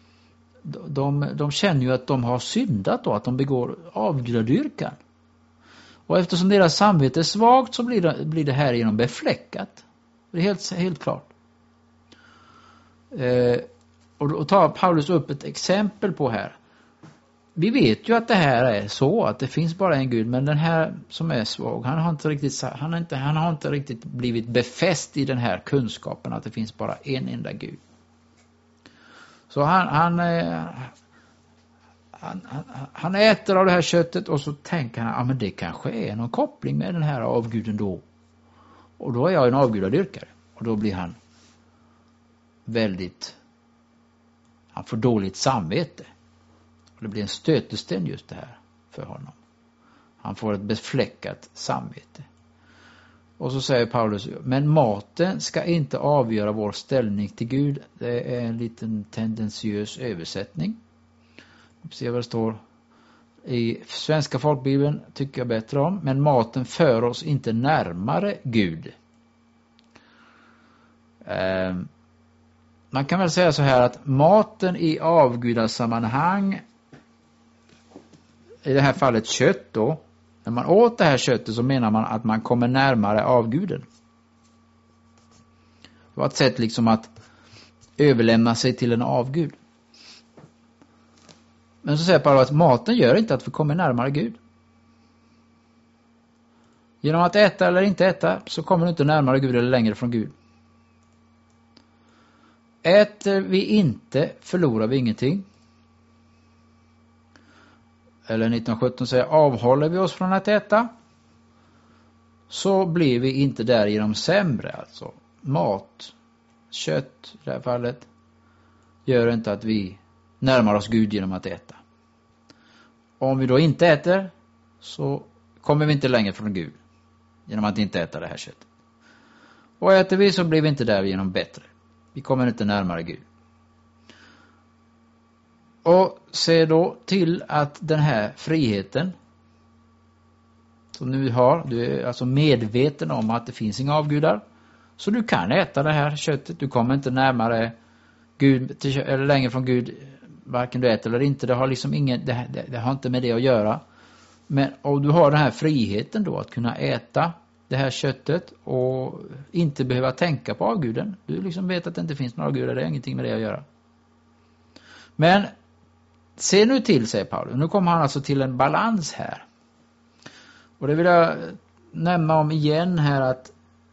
A: De känner ju att de har syndat då, att de begår avgudadyrkan. Och eftersom deras samvete är svagt så blir det här genom befläckat. Det är helt klart. Och då tar Paulus upp ett exempel på här. Vi vet ju att det här är så, att det finns bara en Gud, men den här som är svag, han har inte riktigt blivit befäst i den här kunskapen att det finns bara en enda Gud. Så han äter av det här köttet och så tänker han, men det kanske är någon koppling med den här avguden då. Och då är jag en avgudadyrkare. Och då blir han han får dåligt samvete. Och det blir en stötesten just det här för honom. Han får ett befläckat samvete. Och så säger Paulus, men maten ska inte avgöra vår ställning till Gud. Det är en liten tendensiös översättning. Vi ser vad det står i svenska folkbibeln, tycker jag bättre om. Men maten för oss inte närmare Gud. Man kan väl säga så här att maten i avgudasammanhang, i det här fallet kött då, när man åt det här köttet så menar man att man kommer närmare avguden. Det var ett sätt liksom att överlämna sig till en avgud. Men så säger Paulus att maten gör inte att vi kommer närmare Gud. Genom att äta eller inte äta så kommer du inte närmare Gud eller längre från Gud. Äter vi inte förlorar vi ingenting. Eller 1917 säger, avhåller vi oss från att äta så blir vi inte därigenom sämre. Alltså mat, kött i det här fallet gör inte att vi närmar oss Gud genom att äta. Om vi då inte äter så kommer vi inte längre från Gud genom att inte äta det här köttet. Och äter vi så blir vi inte därigenom bättre. Vi kommer inte närmare Gud. Och se då till att den här friheten som du har, du är alltså medveten om att det finns inga avgudar. Så du kan äta det här köttet. Du kommer inte närmare Gud eller längre från Gud, varken du äter eller inte. Det har liksom det har inte med det att göra. Men om du har den här friheten då att kunna äta det här köttet och inte behöva tänka på avguden. Du liksom vet att det inte finns några avgudar, det är ingenting med det att göra. Men se nu till, säger Paulus. Nu kommer han alltså till en balans här. Och det vill jag nämna om igen här att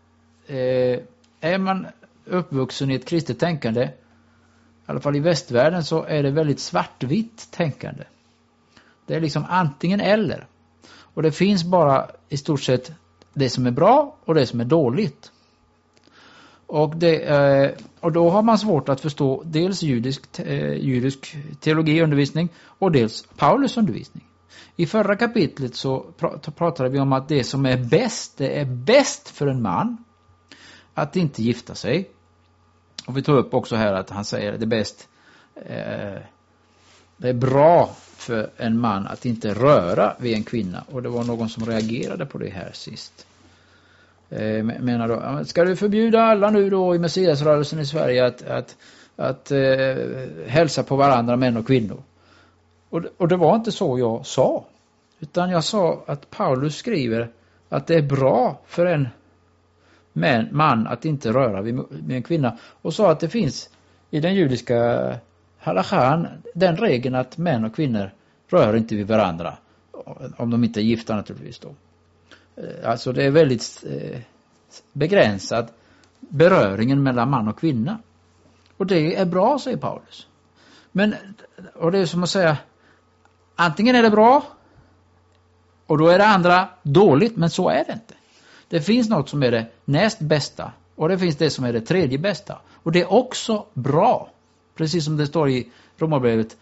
A: är man uppvuxen i ett kristet tänkande, i alla fall i västvärlden, så är det väldigt svartvitt tänkande. Det är liksom antingen eller. Och det finns bara i stort sett det som är bra och det som är dåligt. Och då har man svårt att förstå dels judisk teologiundervisning och dels Paulus undervisning. I förra kapitlet så pratade vi om att det som är bäst, det är bäst för en man att inte gifta sig. Och vi tog upp också här att han säger att det är bäst, det är bra för en man att inte röra vid en kvinna. Och det var någon som reagerade på det här sist. Menar då, ska du förbjuda alla nu då i Messiasrörelsen i Sverige att hälsa på varandra, män och kvinnor? Och det var inte så jag sa. Utan jag sa att Paulus skriver att det är bra för en man att inte röra vid en kvinna. Och sa att det finns i den judiska halakhan den regeln att män och kvinnor rör inte vid varandra. Om de inte är gifta naturligtvis då. Alltså det är väldigt begränsad beröringen mellan man och kvinna. Och det är bra, säger Paulus. Och det är som att säga, antingen är det bra och då är det andra dåligt, men så är det inte. Det finns något som är det näst bästa och det finns det som är det tredje bästa. Och det är också bra. Precis som det står i Romarbrevet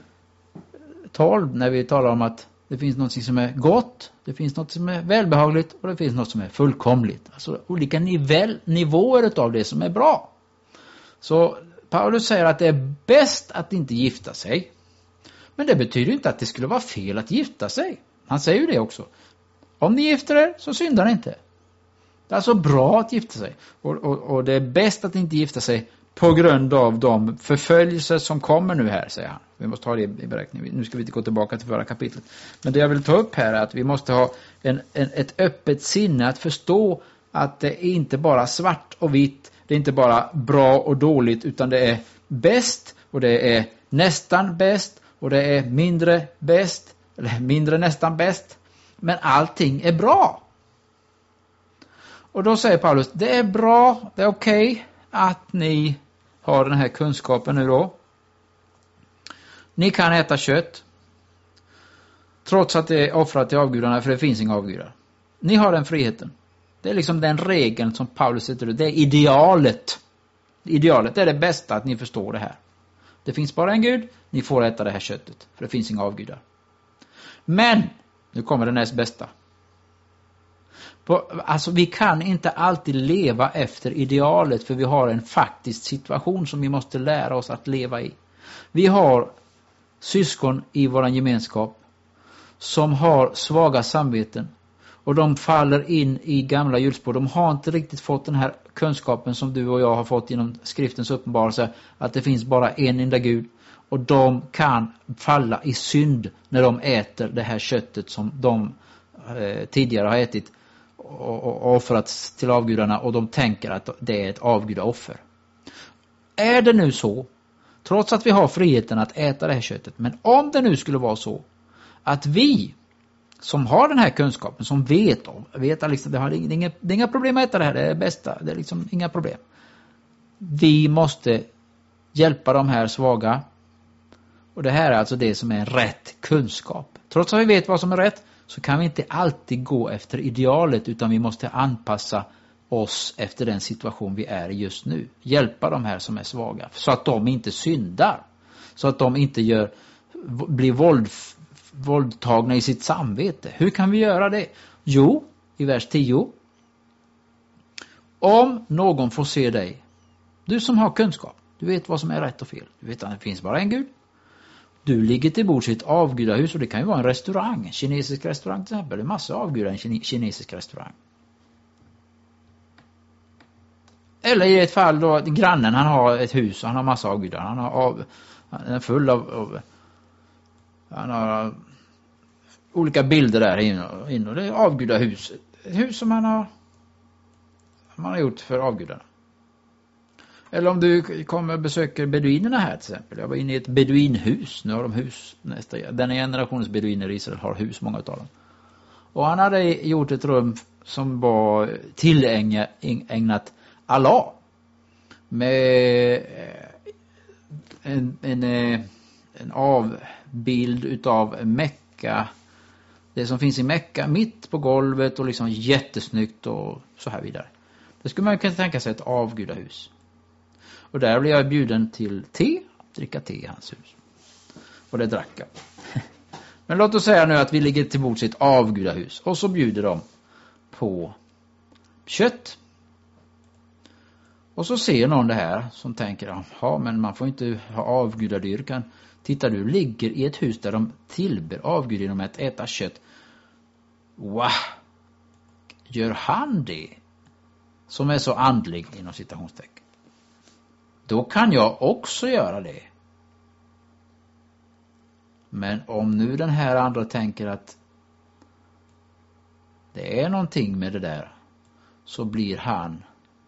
A: 12 när vi talar om att det finns något som är gott, det finns något som är välbehagligt och det finns något som är fullkomligt. Alltså olika nivåer av det som är bra. Så Paulus säger att det är bäst att inte gifta sig. Men det betyder inte att det skulle vara fel att gifta sig. Han säger ju det också. Om ni gifter er så syndar ni inte. Det är alltså bra att gifta sig. Och det är bäst att inte gifta sig på grund av de förföljelser som kommer nu här, säger han. Vi måste ha det i beräkning. Nu ska vi inte gå tillbaka till förra kapitlet. Men det jag vill ta upp här är att vi måste ha ett öppet sinne att förstå att det är inte bara svart och vitt. Det är inte bara bra och dåligt, utan det är bäst och det är nästan bäst och det är mindre bäst eller mindre nästan bäst. Men allting är bra. Och då säger Paulus, det är bra, det är okej att ni har den här kunskapen nu då. Ni kan äta kött trots att det är offrat till avgudarna, för det finns inga avgudar. Ni har den friheten. Det är liksom den regeln som Paulus sätter ut. Det är idealet. Idealet är det bästa, att ni förstår det här. Det finns bara en gud, ni får äta det här köttet, för det finns inga avgudar. Men, nu kommer det näst bästa. Alltså vi kan inte alltid leva efter idealet, för vi har en faktisk situation som vi måste lära oss att leva i. Vi har syskon i vår gemenskap som har svaga samveten och de faller in i gamla hjulspår. De har inte riktigt fått den här kunskapen som du och jag har fått genom skriftens uppenbarelse, att det finns bara en enda Gud, och de kan falla i synd när de äter det här köttet som de tidigare har ätit och offrats till avgudarna, och de tänker att det är ett avgudaoffer. Är det nu så, trots att vi har friheten att äta det här köttet, men om det nu skulle vara så att vi som har den här kunskapen, som vet att liksom, det är inga problem att äta det här, det är det bästa, det är liksom inga problem. Vi måste hjälpa de här svaga, och det här är alltså det som är rätt kunskap. Trots att vi vet vad som är rätt, så kan vi inte alltid gå efter idealet, utan vi måste anpassa oss efter den situation vi är i just nu. Hjälpa de här som är svaga, så att de inte syndar. Så att de inte blir våldtagna i sitt samvete. Hur kan vi göra det? Jo, i vers 10. Om någon får se dig, du som har kunskap, du vet vad som är rätt och fel. Du vet att det finns bara en Gud. Du ligger till bords i ett avgudahus, och det kan ju vara en restaurang, en kinesisk restaurang till exempel. Det är massa avgudar i en kinesisk restaurang. Eller i ett fall då grannen, han har ett hus och han har massa avgudar. Han är full av han har olika bilder där inne, och det är avgudahus. Ett hus som man har gjort för avgudarna. Eller om du kommer och besöker beduinerna här till exempel. Jag var inne i ett beduinhus. Nu har de hus. Den generationens beduiner i Israel har hus, många av dem. Och han hade gjort ett rum som var tillägnat Allah. Med en avbild utav Mekka. Det som finns i Mekka mitt på golvet, och liksom jättesnyggt och så här vidare. Det skulle man kunna tänka sig ett avgudahus. Och där blev jag bjuden till dricka te i hans hus. Och det drack jag. Men låt oss säga nu att vi ligger till bords i ett avgudahus. Och så bjuder de på kött. Och så ser någon det här som tänker, ja, men man får inte ha avgudadyrkan. Titta, du ligger i ett hus där de tillber avgud genom att äta kött. Wow! Gör han det? Som är så andlig inom citationstecken. Då kan jag också göra det. Men om nu den här andra tänker att det är någonting med det där, så blir han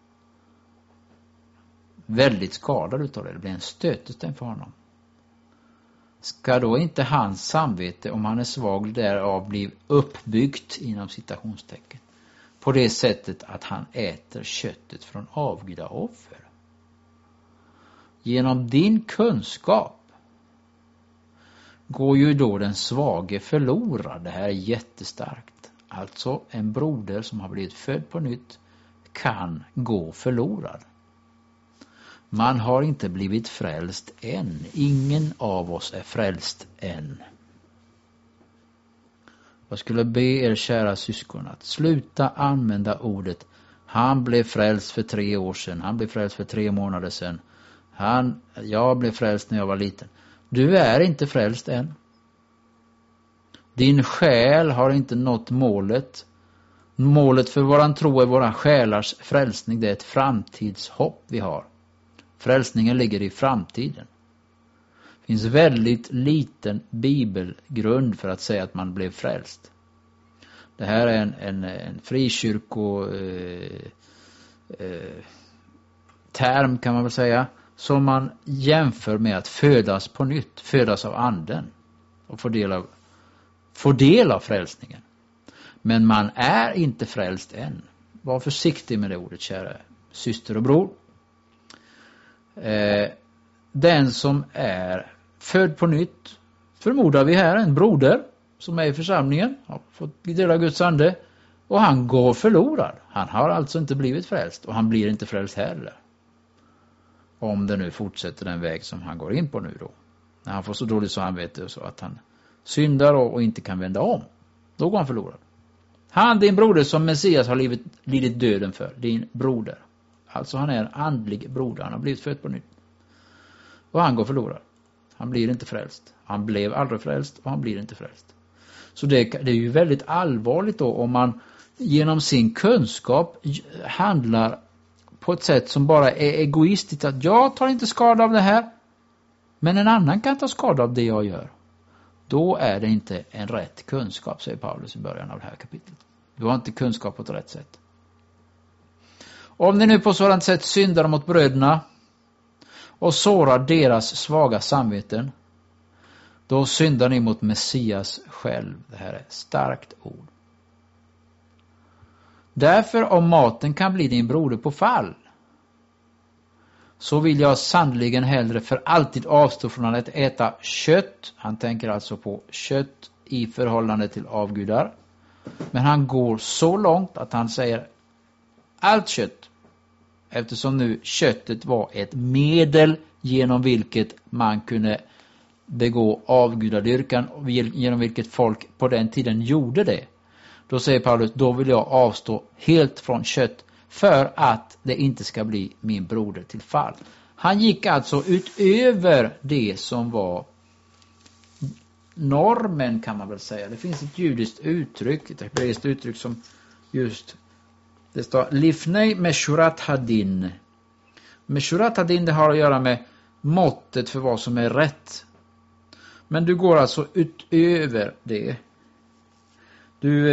A: väldigt skadad utav det. Det blir en stötesten för honom. Ska då inte hans samvete, om han är svag därav, bli uppbyggt inom citationstecken på det sättet att han äter köttet från avgudaoffer? Genom din kunskap går ju då den svage förlorad. Det här är jättestarkt. Alltså en broder som har blivit född på nytt kan gå förlorad. Man har inte blivit frälst än. Ingen av oss är frälst än. Jag skulle be er kära syskon att sluta använda ordet han blev frälst för 3 år sedan. Han blev frälst för 3 månader sedan. Jag blev frälst när jag var liten. Du är inte frälst än. Din själ har inte nått målet Målet för våran tro är våra själars frälsning. Det är ett framtidshopp vi har. Frälsningen ligger i framtiden. Det finns väldigt liten bibelgrund för att säga att man blev frälst. Det här är en frikyrko term kan man väl säga, som man jämför med att födas på nytt, födas av anden och få del av frälsningen. Men man är inte frälst än. Var försiktig med det ordet, kära syster och bror. Den som är född på nytt, förmodar vi här en broder som är i församlingen, har fått del av Guds ande, och han går förlorad. Han har alltså inte blivit frälst, och han blir inte frälst heller. Om det nu fortsätter den väg som han går in på nu då. När han får så dåligt så han vet så att han syndar och inte kan vända om. Då går han förlorad. Han, din broder som Messias har lidit döden för. Din broder. Alltså han är en andlig broder. Han har blivit född på nytt. Och han går förlorad. Han blir inte frälst. Han blev aldrig frälst och han blir inte frälst. Så det är ju väldigt allvarligt då om man genom sin kunskap handlar på ett sätt som bara är egoistiskt. Att jag tar inte skada av det här, men en annan kan ta skada av det jag gör. Då är det inte en rätt kunskap, säger Paulus i början av det här kapitlet. Du har inte kunskap på ett rätt sätt. Om ni nu på sådant sätt syndar mot bröderna och sårar deras svaga samveten, då syndar ni mot Messias själv. Det här är ett starkt ord. Därför om maten kan bli din broder på fall, så vill jag sannoliken hellre för alltid avstå från att äta kött. Han tänker alltså på kött i förhållande till avgudar. Men han går så långt att han säger allt kött. Eftersom nu köttet var ett medel genom vilket man kunde begå avgudadyrkan och genom vilket folk på den tiden gjorde det. Då säger Paulus, då vill jag avstå helt från kött för att det inte ska bli min broder till fall. Han gick alltså utöver det som var normen, kan man väl säga. Det finns ett judiskt uttryck, ett hebreiskt uttryck som just, det står Lifnei Meshurat Hadin. Meshurat Hadin, det har att göra med måttet för vad som är rätt. Men du går alltså utöver det. Du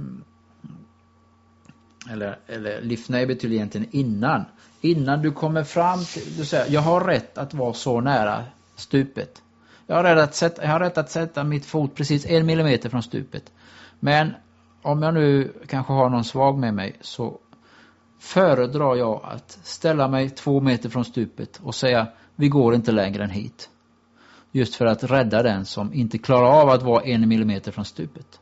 A: eller Lifnei betyder egentligen innan du kommer fram till, du säger jag har rätt att vara så nära stupet. Jag har rätt att sätta mitt fot precis 1 millimeter från stupet. Men om jag nu kanske har någon svag med mig, så föredrar jag att ställa mig 2 meter från stupet och säga vi går inte längre än hit. Just för att rädda den som inte klarar av att vara 1 millimeter från stupet.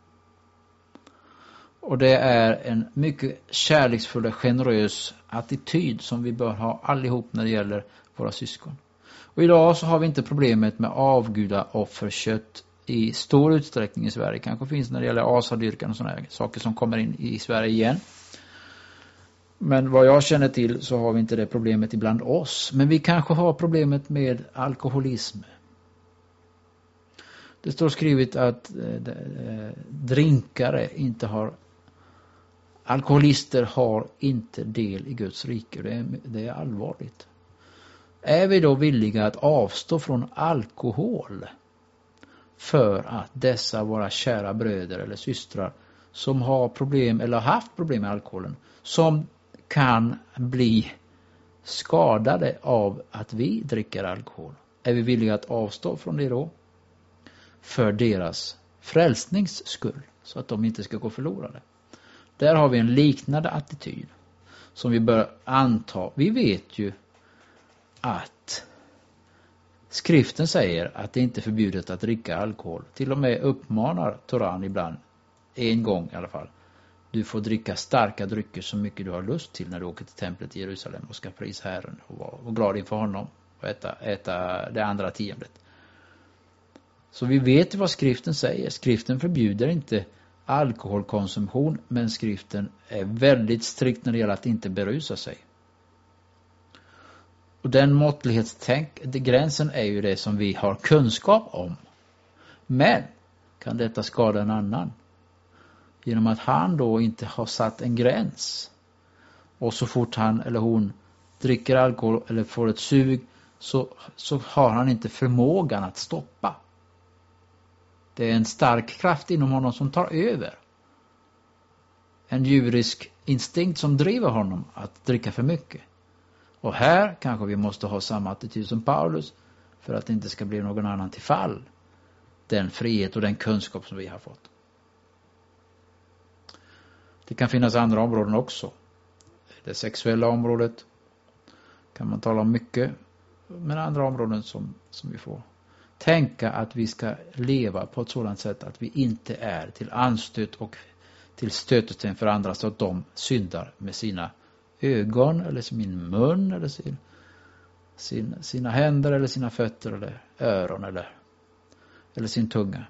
A: Och det är en mycket kärleksfull och generös attityd som vi bör ha allihop när det gäller våra syskon. Och idag så har vi inte problemet med avgudaofferkött i stor utsträckning i Sverige. Kanske finns när det gäller asadyrkan och sådana saker som kommer in i Sverige igen. Men vad jag känner till så har vi inte det problemet ibland oss. Men vi kanske har problemet med alkoholism. Det står skrivet att drinkare inte har, alkoholister har inte del i Guds rike. Det är allvarligt. Är vi då villiga att avstå från alkohol för att dessa våra kära bröder eller systrar som har problem eller har haft problem med alkoholen, som kan bli skadade av att vi dricker alkohol, är vi villiga att avstå från det då? För deras frälsnings skull, så att de inte ska gå förlorade. Där har vi en liknande attityd som vi bör anta. Vi vet ju att skriften säger att det inte är förbjudet att dricka alkohol. Till och med uppmanar Toran ibland, en gång i alla fall. Du får dricka starka drycker så mycket du har lust till när du åker till templet i Jerusalem och ska prisa Herren och vara glad inför honom och äta det andra tiondet. Så vi vet vad skriften säger. Skriften förbjuder inte alkoholkonsumtion, men skriften är väldigt strikt när det gäller att inte berusa sig. Och den gränsen är ju det som vi har kunskap om. Men kan detta skada en annan? Genom att han då inte har satt en gräns. Och så fort han eller hon dricker alkohol eller får ett sug så har han inte förmågan att stoppa. Det är en stark kraft inom honom som tar över. En djurisk instinkt som driver honom att dricka för mycket. Och här kanske vi måste ha samma attityd som Paulus för att det inte ska bli någon annan till fall. Den frihet och den kunskap som vi har fått. Det kan finnas andra områden också. Det sexuella området kan man tala om mycket. Men andra områden som vi får tänka att vi ska leva på ett sådant sätt att vi inte är till anstöt och till stötesten för andra så att de syndar med sina ögon eller sin mun eller sina händer eller sina fötter eller öron eller sin tunga.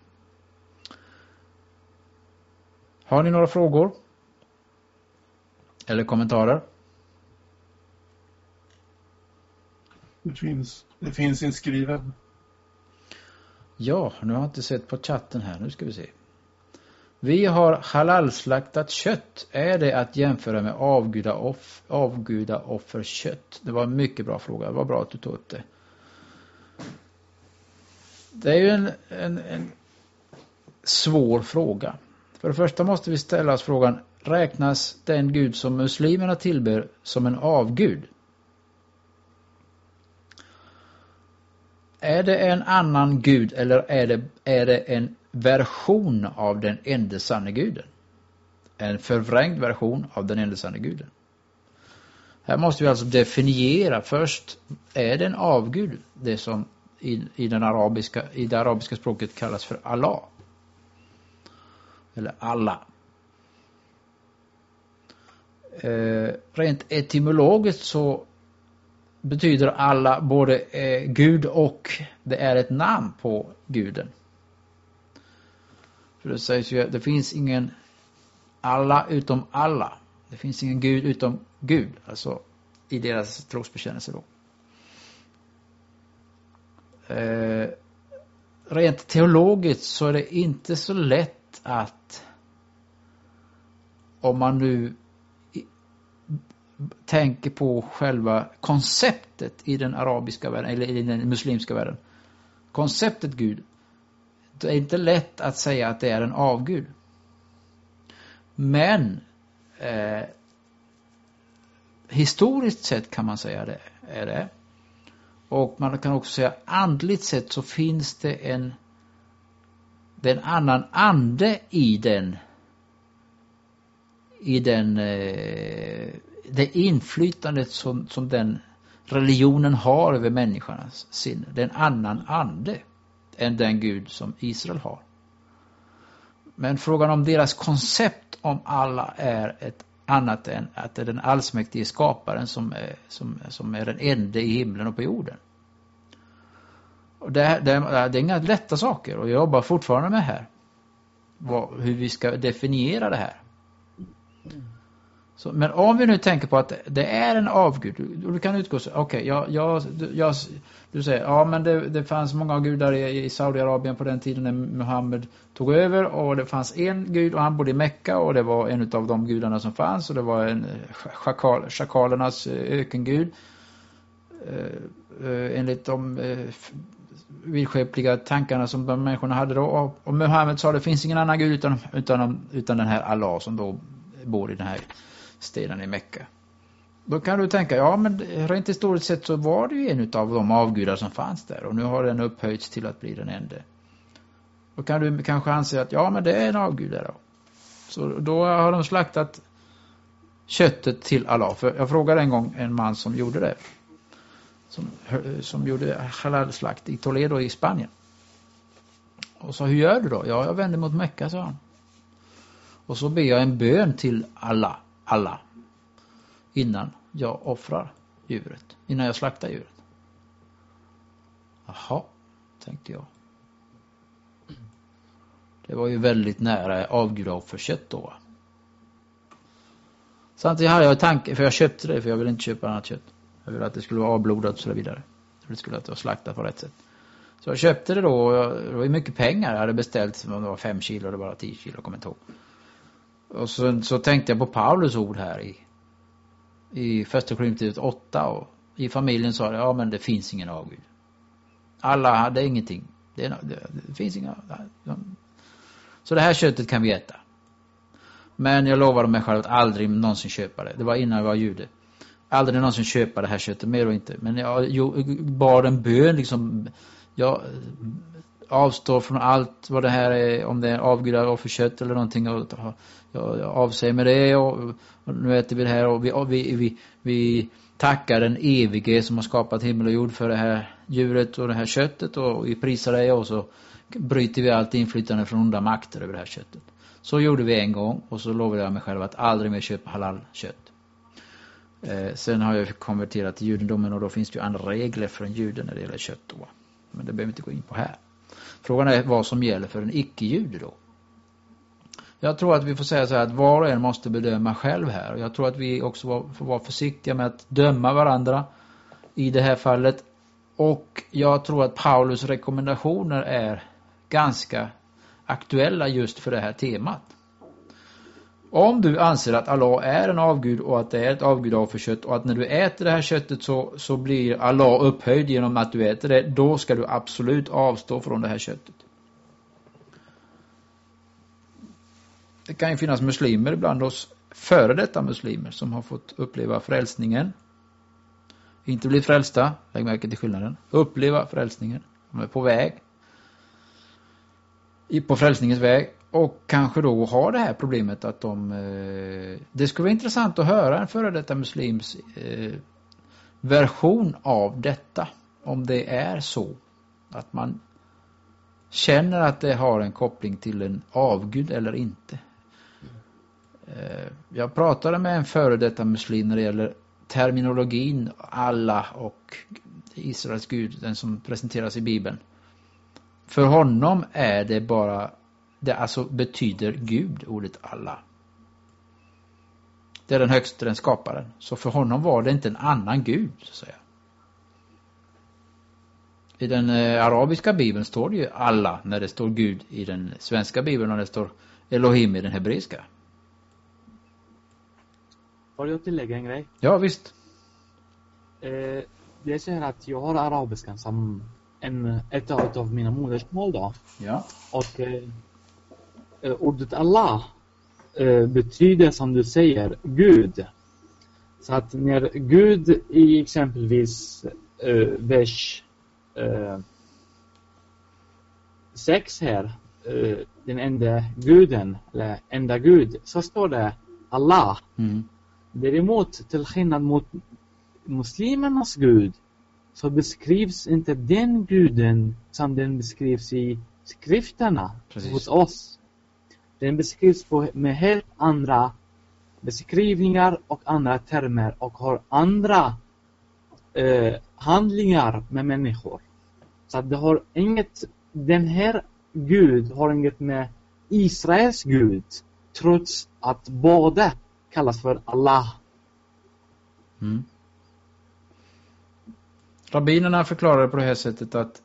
A: Har ni några frågor? Eller kommentarer?
B: Det finns inskriven.
A: Ja, nu har jag inte sett på chatten här. Nu ska vi se. Vi har halalslaktat kött. Är det att jämföra med avgudaofferkött? Det var en mycket bra fråga. Det var bra att du tog upp det. Det är ju en svår fråga. För det första måste vi ställa oss frågan, räknas den gud som muslimerna tillber som en avgud? Är det en annan gud eller är det en version av den enda sanna guden? En förvrängd version av den enda sanna guden. Här måste vi alltså definiera först, är det en avgud? Det som i det arabiska språket kallas för Allah. Eller Allah. Rent etymologiskt så betyder alla både Gud och det är ett namn på guden. För det sägs ju att det finns ingen alla utom alla. Det finns ingen Gud utom Gud. Alltså i deras trosbekännelse då. Rent teologiskt så är det inte så lätt att om man nu tänker på själva konceptet i den arabiska världen eller i den muslimska världen. Konceptet Gud. Det är inte lätt att säga att det är en avgud. Men historiskt sett kan man säga det är det. Och man kan också säga andligt sett så finns det en annan ande i det inflytandet som den religionen har över människornas sinne. Det är en annan ande än den Gud som Israel har. Men frågan om deras koncept om alla är ett annat än att det är den allsmäktige skaparen som är den enda i himlen och på jorden. Och det är inga lätta saker och jag jobbar fortfarande med här. Hur vi ska definiera det här. Så, men om vi nu tänker på att det är en avgud, du kan utgå så, okej, du säger, ja men det fanns många gudar i Saudiarabien på den tiden när Muhammed tog över och det fanns en gud och han bodde i Mekka och det var en av de gudarna som fanns och det var en schakalernas ökengud enligt de vidskepliga tankarna som de människorna hade då och Muhammed sa det finns ingen annan gud utan den här Allah som då bor i den här stenen i Mekka. Då kan du tänka, ja men rent historiskt sett så var det ju en av de avgudar som fanns där och nu har den upphöjts till att bli den enda. Då kan du kanske anse att ja men det är en avgud där då. Så då har de slaktat köttet till Allah. För jag frågade en gång en man som gjorde det. Som gjorde halal-slakt i Toledo i Spanien. Och sa, hur gör du då? Ja, jag vänder mot Mekka, sa han. Och så ber jag en bön till Allah innan jag offrar djuret. Innan jag slaktar djuret. Jaha, tänkte jag. Det var ju väldigt nära avgudaofferkött då. Samtidigt hade jag tanke, för jag köpte det för jag ville inte köpa annat kött. Jag ville att det skulle vara avblodat och så vidare. Det skulle att vara slaktat på rätt sätt. Så jag köpte det då och det var ju mycket pengar. Jag hade beställt, om det var 5 kilo eller bara 10 kilo, kommer inte ihåg. Och så tänkte jag på Paulus ord här i första Korinthierbrevet 8, och i familjen sa det, ja men det finns ingen avgud. Alla hade ingenting. Det finns inga. Så det här köttet kan vi äta. Men jag lovade mig själv att aldrig någonsin köpa det. Det var innan jag var jude. Aldrig någonsin köpa det här köttet, mer och inte. Men jag bad en bön liksom. Jag avstår från allt vad det här är, om det är avgudar och för kött eller någonting. Jag avsäger med det, och nu äter vi det här, och vi tackar den evige som har skapat himmel och jord för det här djuret och det här köttet, och vi prisar det, och så bryter vi allt inflytande från onda makter över det här köttet. Så gjorde vi en gång, och så lovade jag mig själv att aldrig mer köpa halal-kött. Sen har jag konverterat till judendomen, och då finns det ju andra regler för en jude när det gäller kött då. Men det behöver vi inte gå in på här. Frågan är vad som gäller för en icke-jude då. Jag tror att vi får säga så här att var och en måste bedöma själv här. Och jag tror att vi också får vara försiktiga med att döma varandra i det här fallet. Och jag tror att Paulus rekommendationer är ganska aktuella just för det här temat. Om du anser att Allah är en avgud och att det är ett avgudofferkött, och att när du äter det här köttet så blir Allah upphöjd genom att du äter det, då ska du absolut avstå från det här köttet. Det kan ju finnas muslimer ibland oss, före detta muslimer, som har fått uppleva frälsningen. Inte bli frälsta, lägg märke till skillnaden. Uppleva frälsningen. De är på väg. På frälsningens väg. Och kanske då har det här problemet att det skulle vara intressant att höra en före detta muslims version av detta. Om det är så att man känner att det har en koppling till en avgud eller inte. Jag pratade med en före detta muslim när det gäller terminologin Allah och Israels Gud, den som presenteras i Bibeln. För honom är det bara, det alltså betyder Gud, ordet Allah. Det är den högsta, den skaparen. Så för honom var det inte en annan Gud, så att säga. I den arabiska Bibeln står det ju Allah när det står Gud i den svenska Bibeln, och det står Elohim i den hebreiska.
C: Får jag tillägga en grej?
A: Ja, visst.
C: Det är så här att jag har arabiskan som ett av mina modersmål då.
A: Ja.
C: Och ordet Allah betyder, som du säger, Gud. Så att när Gud i exempelvis vers 6 här, den enda guden, eller enda Gud, så står det Allah. Däremot, till skillnad mot muslimernas Gud, så beskrivs inte den guden som den beskrivs i skrifterna. Precis. Hos oss. Den beskrivs med helt andra beskrivningar och andra termer, och har andra handlingar med människor. Så att det har inget, den här Gud har inget med Israels Gud, trots att båda kallas för Allah.
A: Rabbinerna förklarar på det här sättet att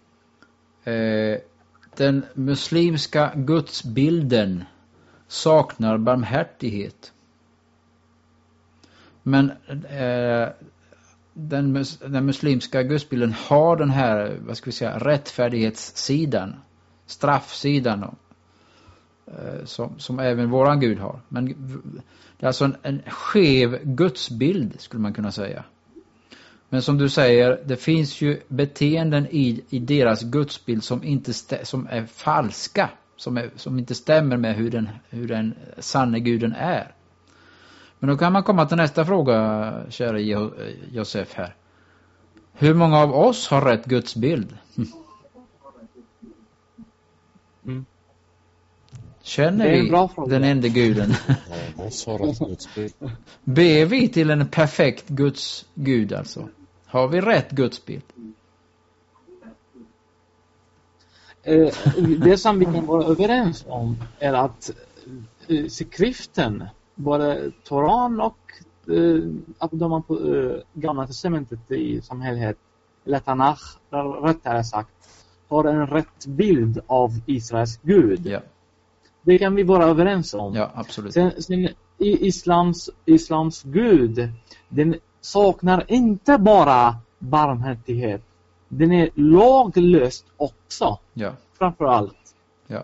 A: den muslimska gudsbilden saknar barmhärtighet. Men den muslimska gudsbilden har den här, vad ska vi säga, rättfärdighetssidan, straffsidan, som även våran Gud har. Men det är alltså en skev gudsbild, skulle man kunna säga. Men som du säger, det finns ju beteenden i deras gudsbild som är falska, som inte stämmer med hur den sanne guden är. Men då kan man komma till nästa fråga, kära Josef här. Hur många av oss har rätt gudsbild? Känner vi den enda guden? Ber vi till en perfekt Gud alltså? Har vi rätt gudsbild?
C: Det som vi kan vara överens om är att skriften, både Toran och de på Gamla testamentet i som helhet, eller Tanach, rättare sagt, har en rätt bild av Israels Gud.
A: Ja.
C: Det kan vi vara överens om.
A: Ja, absolut.
C: Sen i islams Gud, den saknar inte bara barmhärtighet. Den är laglöst också.
A: Ja.
C: Framförallt.
A: Ja.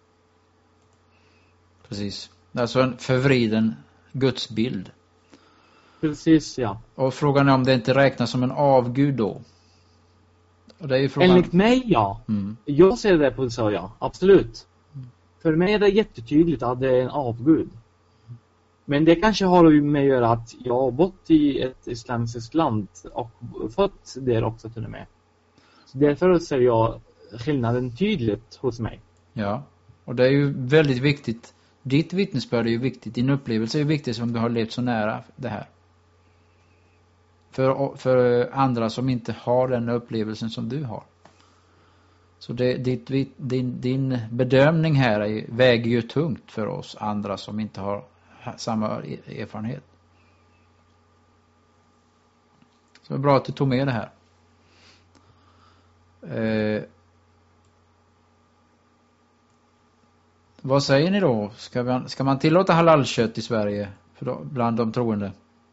A: Precis. Alltså en förvriden gudsbild.
C: Precis, ja.
A: Och frågan är om det inte räknas som en avgud då. Och det är ju frågan...
C: Enligt mig, ja. Jag ser det på så, ja. Absolut. För mig är det jättetydligt att det är en avgud. Men det kanske har ju med att göra att jag har bott i ett islamiskt land och fått det också till och med. Så därför ser jag skillnaden tydligt hos mig.
A: Ja, och det är ju väldigt viktigt. Ditt vittnesbörd är ju viktigt. Din upplevelse är ju viktig som du har levt så nära det här. För andra som inte har den upplevelsen som du har. Så din bedömning här väger ju tungt för oss andra som inte har samma erfarenhet. Så det är bra att du tog med det här. Vad säger ni då? Ska man tillåta halalkött i Sverige bland de troende?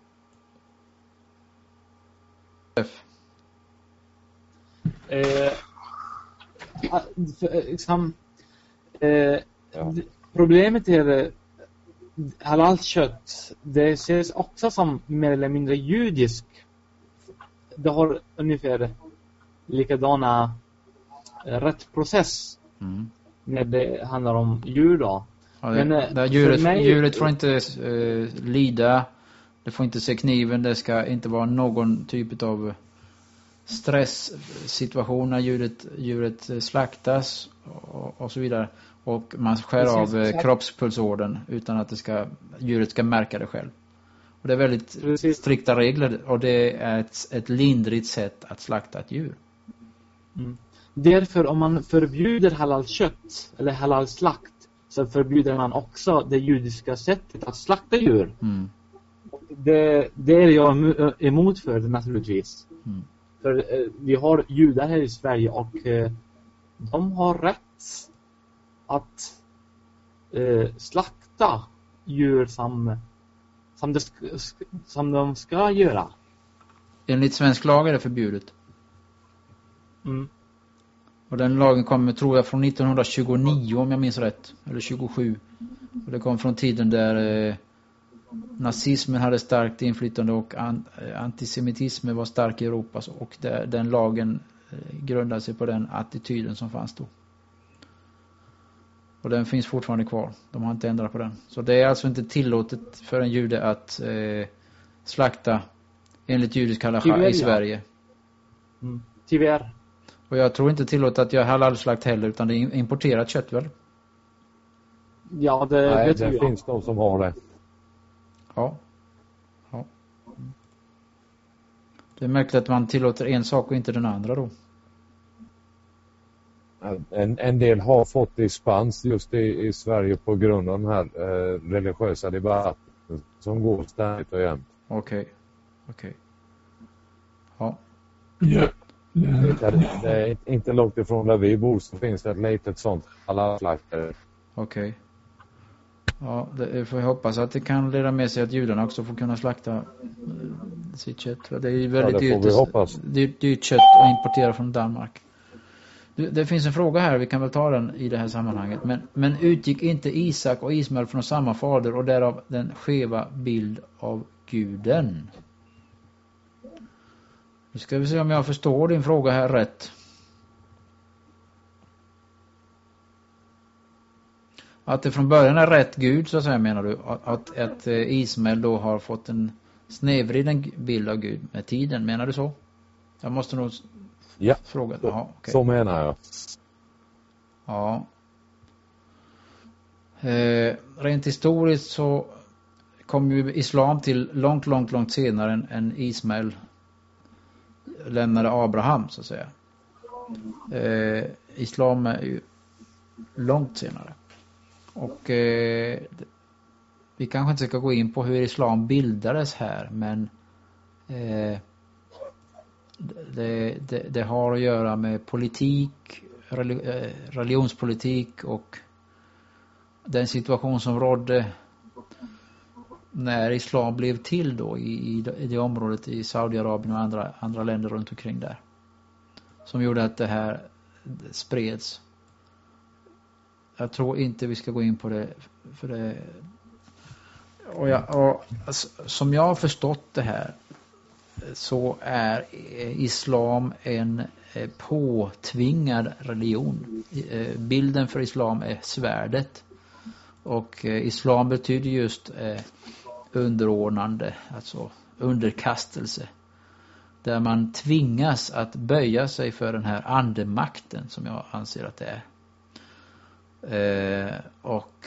C: Problemet är halalkött. Det ses också som mer eller mindre judisk. Det har ungefär likadana rättsprocess när det handlar om djur då.
A: Ja, djuret får inte lida. Det får inte se kniven. Det ska inte vara någon typ av stresssituation när djuret slaktas och så vidare. Och man skär av kroppspulsådern utan att djuret ska märka det själv. Och det är väldigt strikta regler och det är ett lindrigt sätt att slakta ett djur.
C: Därför om man förbjuder halalkött eller halalslakt så förbjuder man också det judiska sättet att slakta djur. Det är jag emot för det naturligtvis. För vi har judar här i Sverige och de har rätt att slakta djur som de ska göra.
A: Enligt svensk lag är det förbjudet. Och den lagen kommer, tror jag, från 1929 om jag minns rätt. Eller 27. Och det kom från tiden där nazismen hade starkt inflytande och antisemitismen var stark i Europa. Och den lagen grundade sig på den attityden som fanns då. Och den finns fortfarande kvar. De har inte ändrat på den. Så det är alltså inte tillåtet för en jude att slakta enligt judisk halacha i Sverige.
C: Tyvärr.
A: Och jag tror inte tillåtet att göra halalslakt heller, utan det är importerat kött väl?
C: Ja,
D: det finns de som har det.
A: Ja. Det är märkligt att man tillåter en sak och inte den andra då.
D: En del har fått dispens just i Sverige på grund av den här religiösa debatten som går ständigt och jämt.
A: Okej. Ja.
D: Det är inte långt ifrån där vi bor så finns det ett litet sånt halalslaktare.
A: Okej. Ja, det får jag hoppas att det kan leda med sig att judarna också får kunna slakta sitt kött. Det är ju väldigt dyrt kött att importera från Danmark. Det finns en fråga här, vi kan väl ta den i det här sammanhanget. Men utgick inte Isak och Ismael från samma fader och därav den skeva bild av guden? Nu ska vi se om jag förstår din fråga här rätt. Att det från början är rätt Gud, så att säga, menar du? Att Ismael då har fått en snedvriden bild av Gud med tiden, menar du så? Jag måste nog fråga.
D: Jaha, okay. Så menar jag.
A: Ja. Rent historiskt så kom ju islam till långt senare än Ismael lämnade Abraham, så att säga. Islam är ju långt senare. Och vi kanske inte ska gå in på hur islam bildades här, men det har att göra med politik, religionspolitik den situation som rådde när islam blev till då i det området i Saudiarabien och andra länder runt omkring där. Som gjorde att det här spreds. Jag tror inte vi ska gå in på det, för det och som jag har förstått det här, så är islam en påtvingad religion. Bilden för islam är svärdet, och islam betyder just underordnande, alltså underkastelse, där man tvingas att böja sig för den här andemakten som jag anser att det är. Och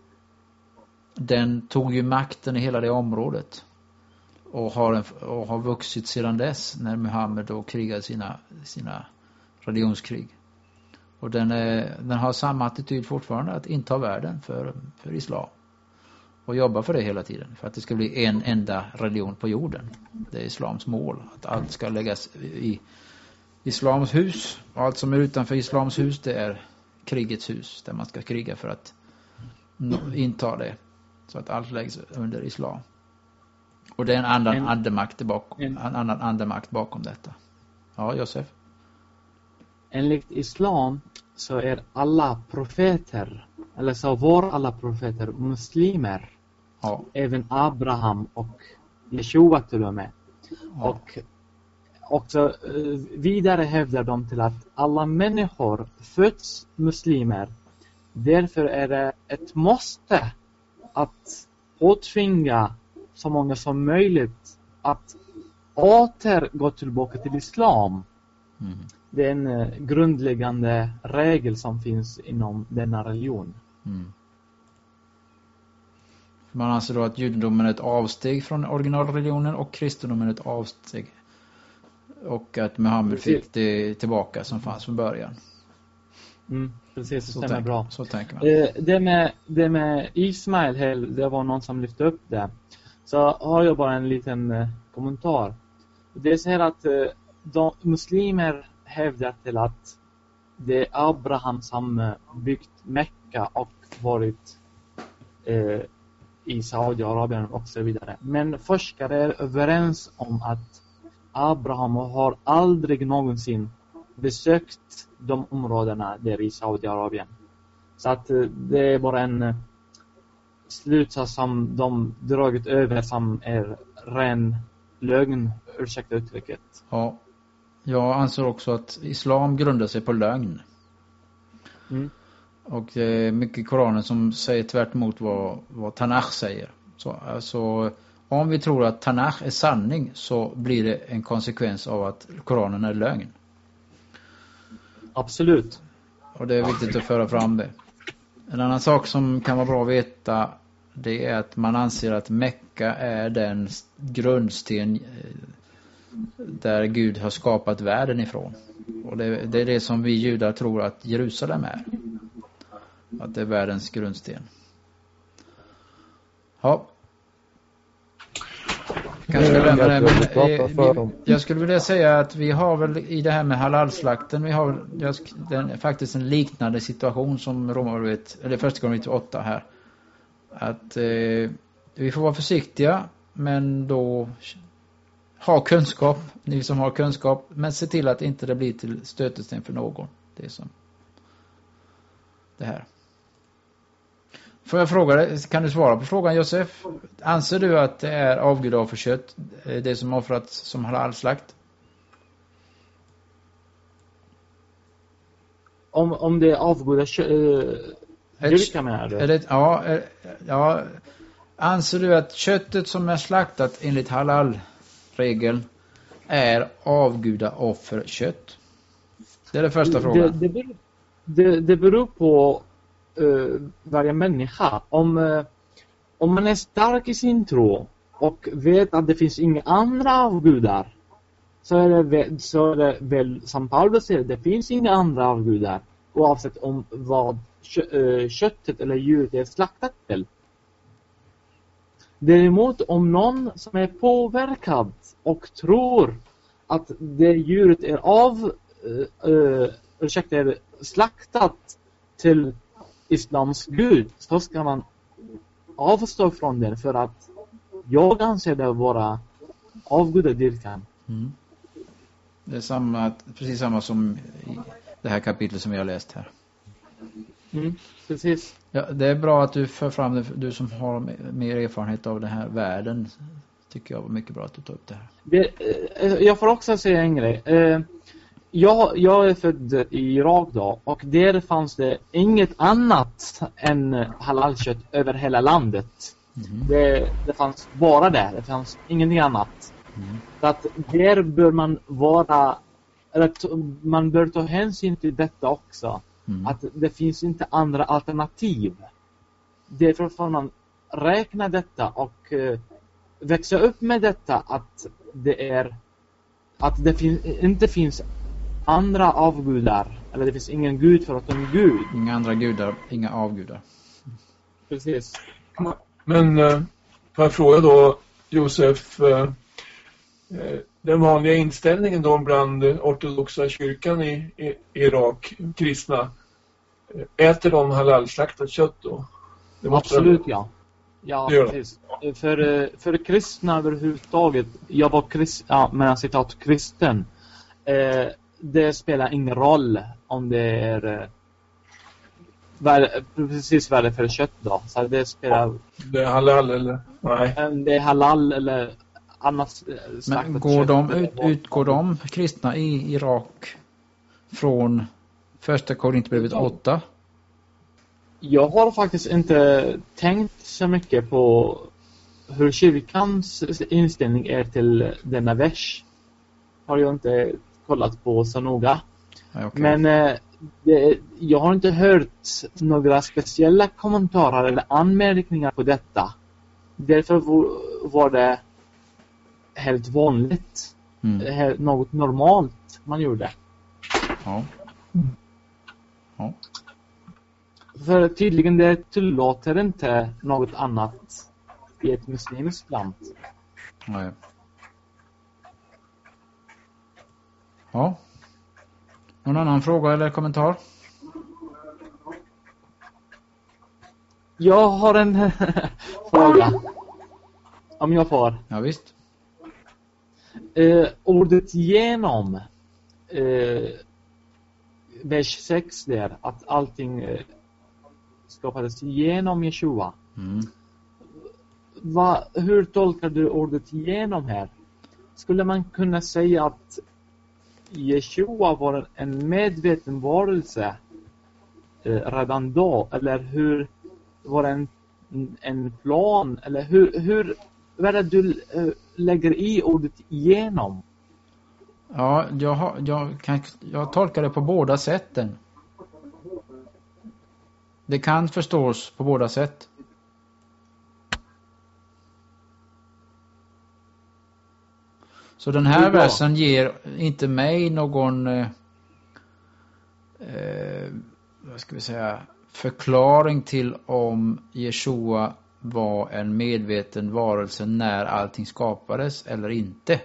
A: den tog ju makten i hela det området och har vuxit sedan dess, när Muhammed då krigade sina religionskrig. Och den har samma attityd fortfarande, att inta världen för islam och jobba för det hela tiden, för att det ska bli en enda religion på jorden. Det är islams mål, att allt ska läggas i islams hus, och allt som är utanför islams hus, det är krigets hus, där man ska kriga för att inta det, så att allt läggs under islam. Och det är en annan andemakt bakom detta. Ja, Josef?
C: Enligt islam så är alla profeter, eller så var alla profeter muslimer.
A: Ja.
C: Även Abraham och Jeshua till och med.
A: Ja.
C: Och också vidare hävdar de till att alla människor föds muslimer. Därför är det ett måste att påtvinga så många som möjligt att återgå tillbaka till islam.
A: Mm.
C: Det är en grundläggande regel som finns inom denna religion.
A: Mm. Man anser då att judendomen är ett avsteg från originalreligionen och kristendomen är ett avsteg. Och att Muhammed fick det tillbaka som fanns från början.
C: Precis, det stämmer bra.
A: Så tänker man.
C: Det med Ismail, det var någon som lyfte upp det. Så har jag bara en liten kommentar. Det är så här att de muslimer hävdar till att det är Abraham som byggt Mekka och varit i Saudiarabien och så vidare. Men forskare är överens om att Abraham har aldrig någonsin besökt de områdena där i Saudiarabien. Så att det är bara en slutsats som de dragit över som är ren lögn, ursäkta uttrycket.
A: Ja, jag anser också att islam grundar sig på lögn. Och det är mycket i Koranen som säger tvärt emot vad Tanakh säger. Så alltså, om vi tror att Tanakh är sanning, så blir det en konsekvens av att Koranen är lögn.
C: Absolut.
A: Och det är viktigt att föra fram det. En annan sak som kan vara bra att veta, det är att man anser att Mekka är den grundsten där Gud har skapat världen ifrån. Och det är det som vi judar tror att Jerusalem är. Att det är världens grundsten. Ja. Jag skulle vilja säga att vi har väl i det här med halalslakten, vi har faktiskt en liknande situation som Romarbrevet, eller första Korinthierbrevet 8 här. Att vi får vara försiktiga, men då ha kunskap, ni som har kunskap, men se till att inte det blir till stötesten för någon. Det är som det här. Får jag fråga dig, kan du svara på frågan, Josef? Anser du att det är avgudofferkött, det som offrats som halalslakt?
C: Om det är avgudakött, menar du?
A: Ja. Anser du att köttet som är slaktat enligt halalregeln är avgudaofferkött? Det är den första frågan.
C: Det beror på varje människa. Om man är stark i sin tro och vet att det finns inga andra avgudar, så är det väl som Paulus säger, det finns inga andra avgudar, oavsett om vad köttet eller djuret är slaktat till. Däremot om någon som är påverkad och tror att det djuret är slaktat till islams gud, så ska man avstå från den, för att jag anser det vara avgudadyrkan.
A: Det är precis samma som i det här kapitlet som vi har läst här.
C: Precis.
A: Ja, det är bra att du för fram det, du som har mer erfarenhet av den här världen. Tycker jag var mycket bra att du tog upp det här.
C: Jag får också säga en grej. Jag är född i Irak då, och där fanns det inget annat än halalkött över hela landet. Det fanns bara det fanns ingenting annat. Så att där bör man bör ta hänsyn till detta också. Att det finns inte andra alternativ. Därför får man räkna detta och växa upp med detta, att det inte finns andra avgudar, eller det finns ingen gud förutom Gud.
A: Inga andra gudar, inga avgudar.
C: Precis.
B: Men får jag fråga då, Josef, den vanliga inställningen då bland ortodoxa kyrkan i Irak, kristna, äter de halalslaktat kött då?
C: Absolut, ja. Ja, precis. För kristna överhuvudtaget, jag var kristen. Det spelar ingen roll om det är precis vad det är för kött då. Så det spelar...
B: Det är halal eller? Nej.
C: Det är halal eller annars.
A: Men utgår de kristna i Irak från första Korinthierbrevet 8?
C: Jag har faktiskt inte tänkt så mycket på hur kyrkans inställning är till denna vers. Har jag inte kollat på så noga.
A: Ja, okay.
C: Men jag har inte hört några speciella kommentarer eller anmärkningar på detta. Därför var det helt vanligt. Något normalt man gjorde.
A: Ja. Ja.
C: För tydligen det tillåter inte något annat i ett muslimskt land.
A: Nej. Ja. Någon annan fråga eller kommentar?
C: Jag har en fråga. Om jag får.
A: Ja, visst.
C: Ordet genom. Vers 6 där. Att allting skapades genom Jeshua. Hur tolkar du ordet genom här? Skulle man kunna säga att Jeshua var en medveten varelse redan då? Eller hur var det en plan? Eller hur vad är det du lägger i ordet genom?
A: Ja, jag tolkar det på båda sätten. Det kan förstås på båda sätt. Så den här versen ger inte mig någon vad ska vi säga, förklaring till om Jeshua var en medveten varelse när allting skapades eller inte.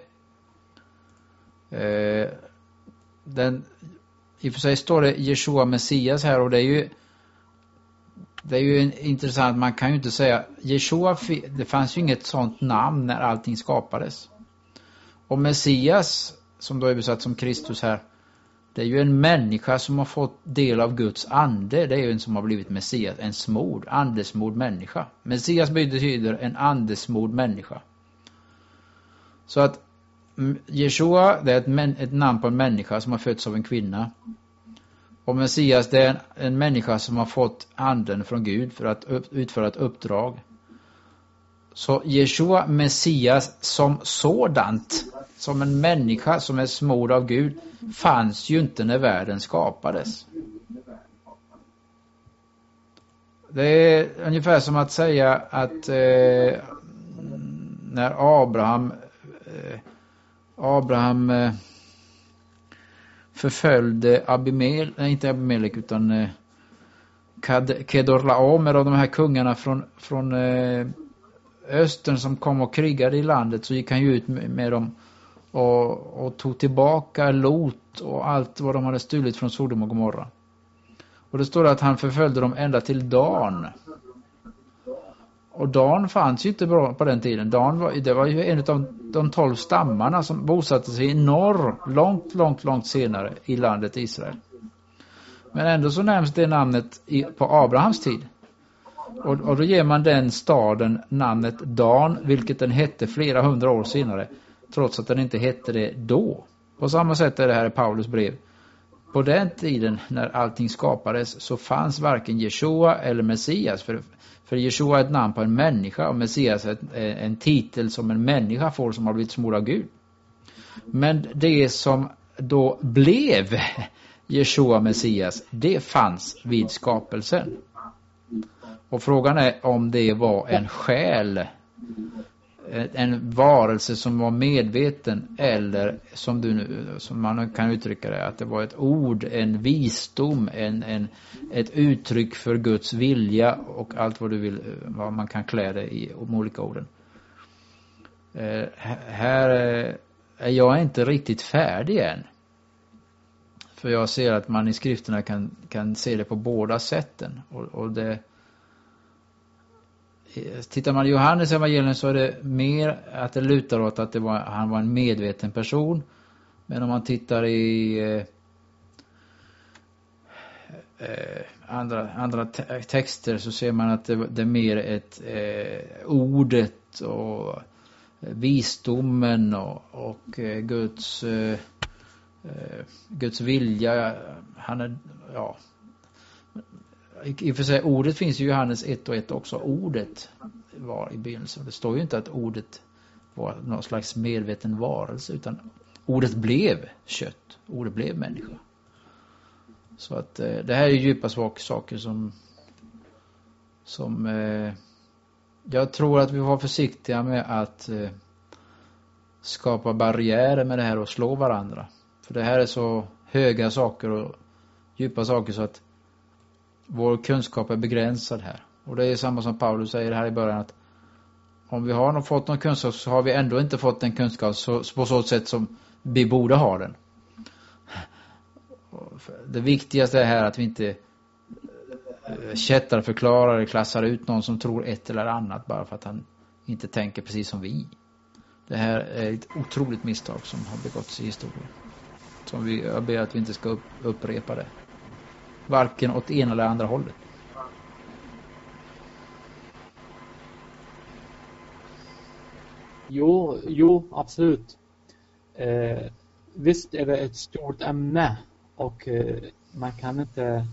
A: I och för sig står det Jeshua Messias här, och det är ju intressant. Man kan ju inte säga Jeshua, det fanns ju inget sånt namn när allting skapades. Och Messias, som då är översatt som Kristus här, det är ju en människa som har fått del av Guds ande. Det är ju en som har blivit Messias, en andesmord människa. Messias betyder en andesmord människa. Så att Jeshua, det är ett namn på en människa som har fötts av en kvinna. Och Messias, det är en människa som har fått anden från Gud för att utföra ett uppdrag. Så Jeshua Messias som sådant, som en människa som är smord av Gud, fanns ju inte när världen skapades. Det är ungefär som att säga att när Abraham förföljde inte Abimelek utan Kedorlaomer och de här kungarna från östern som kom och krigade i landet, så gick han ju ut med dem och tog tillbaka Lot och allt vad de hade stulit från Sodom och Gomorra. Och det står att han förföljde dem ända till Dan. Och Dan fanns ju inte bra på den tiden. Det var ju en av de 12 stammarna som bosatte sig i norr långt senare i landet Israel. Men ändå så nämns det namnet på Abrahams tid. Och då ger man den staden namnet Dan, vilket den hette flera hundra år senare, trots att den inte hette det då. På samma sätt är det här i Paulus brev. På den tiden när allting skapades så fanns varken Jeshua eller Messias. För Jeshua är ett namn på en människa och Messias är en titel som en människa får som har blivit smord av Gud. Men det som då blev Jeshua Messias, det fanns vid skapelsen. Och frågan är om det var en själ, en varelse som var medveten, eller som man kan uttrycka det, att det var ett ord, en visdom, ett uttryck för Guds vilja och allt vad man kan klä det i de olika orden. Här är jag inte riktigt färdig än. För jag ser att man i skrifterna kan se det på båda sätten. Och det, tittar man i Johannes evangelium så är det mer att det lutar åt att han var en medveten person. Men om man tittar i andra texter så ser man att det är mer ett ordet och visdomen och Guds vilja. Han är, ja, i och för sig ordet finns i Johannes 1:1 också. Ordet var i begynnelsen. Det står ju inte att ordet var någon slags medveten varelse, utan ordet blev kött. Ordet blev människa. Så att det här är djupa saker som jag tror att vi var försiktiga med att skapa barriärer med det här och slå varandra. För det här är så höga saker och djupa saker så att vår kunskap är begränsad här. Och det är samma som Paulus säger här i början, att om vi har fått någon kunskap så har vi ändå inte fått den kunskap på så sätt som vi borde ha den. Det viktigaste är här att vi inte kättar, förklarar eller klassar ut någon som tror ett eller annat bara för att han inte tänker precis som vi. Det här är ett otroligt misstag som har begåtts i historien. Jag ber att vi inte ska upprepa det. Varken åt ena eller andra hållet.
C: Jo, absolut. Visst är det ett stort ämne och man kan inte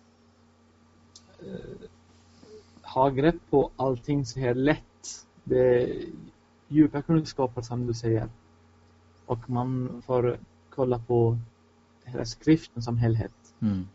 C: ha grepp på allting så här lätt. Det är djupa kunskaper som du säger. Och man får kolla på hela skriften som helhet.
A: Mm.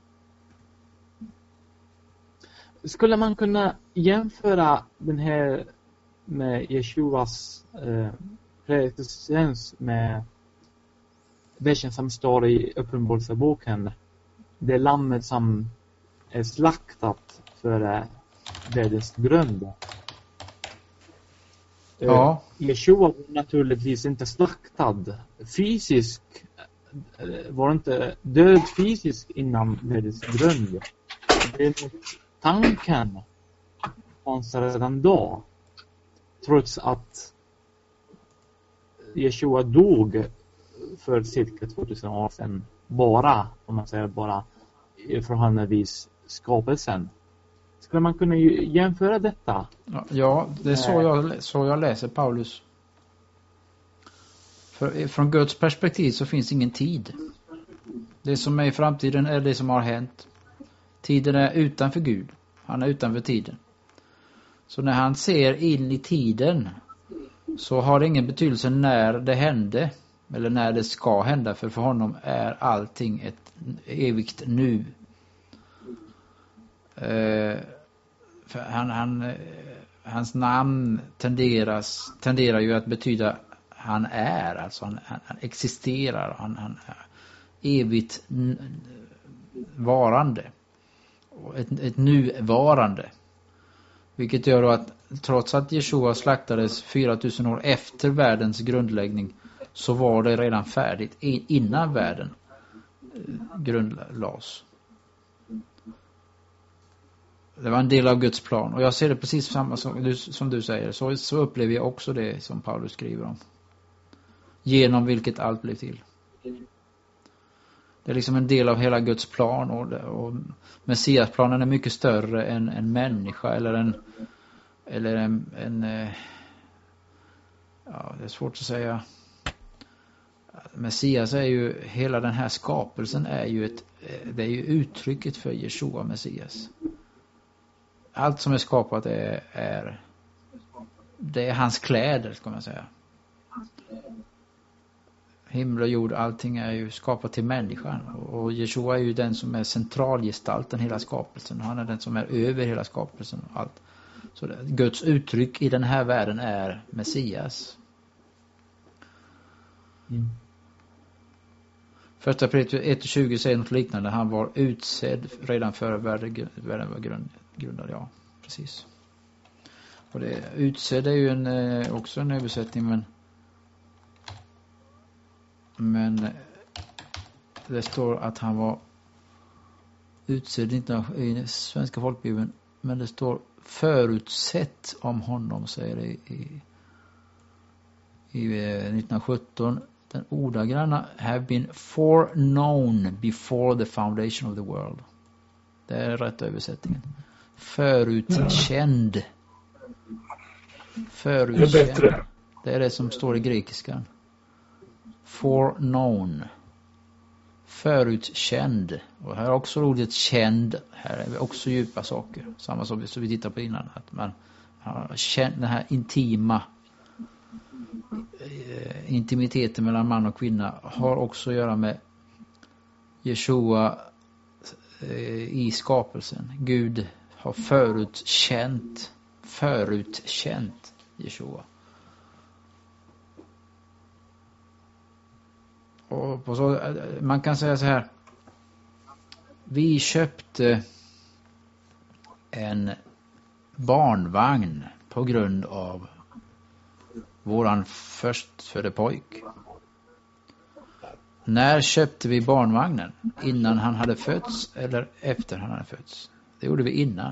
C: Skulle man kunna jämföra den här med Jeshuas prediktions med versen som står i Uppenbarelseboken? Det lammet som är slaktat för världens grund.
A: Ja.
C: Jeshua var naturligtvis inte slaktad fysisk, var inte död fysisk innan världens grund. Det är tanken fanns redan då, trots att Jeshua dog för cirka 2000 år sedan, bara, om man säger bara, förhållandevis skapelsen. Skulle man kunna jämföra detta?
A: Ja, det är så jag läser Paulus. För från Guds perspektiv så finns ingen tid. Det som är i framtiden är det som har hänt. Tiden är utanför Gud. Han är utanför tiden. Så när han ser in i tiden så har det ingen betydelse när det hände eller när det ska hända, för honom är allting ett evigt nu. För hans namn tenderar ju att betyda han är, alltså han existerar, han är evigt varande, ett nuvarande. Vilket gör då att trots att Jeshua slaktades 4000 år efter världens grundläggning, så var det redan färdigt innan världen grundlades. Det var en del av Guds plan. Och jag ser det precis samma som du säger. Så upplever jag också det som Paulus skriver om. Genom vilket allt blev till. Det är liksom en del av hela Guds plan. Och Messiasplanen är mycket större än en människa. Eller en ja, det är svårt att säga. Messias är ju, hela den här skapelsen är ju det är ju uttrycket för Jeshua Messias. Allt som är skapat det är hans kläder, ska man säga. Himmel och jord, allting är ju skapat till människan. Och Jeshua är ju den som är centralgestalten hela skapelsen. Han är den som är över hela skapelsen och allt. Så Guds uttryck i den här världen är Messias. Första Petrus 1:20 säger något liknande. Han var utsedd redan före världen var grundad. Ja, precis. Och det utsedd är ju också en översättning, men det står att han var utsedd inte i svenska folkbibeln, men det står förutsett om honom, säger det i 1917. Den ordagranna have been foreknown before the foundation of the world. Det är rätt översättningen. Förutkänd. Förutkänd.
B: Det är bättre.
A: Det är det som står i grekiskan. Foreknown. Förutkänd. Och här är också ordet känd. Här är också djupa saker. Samma som vi tittar på innan. Att man har känt den här intimiteten mellan man och kvinna har också att göra med Jeshua i skapelsen. Gud har förutkänt Jeshua. Och på så, man kan säga så här: vi köpte en barnvagn på grund av våran förstfödde pojk. När köpte vi barnvagnen? Innan han hade fötts eller efter han hade fötts? Det gjorde vi innan.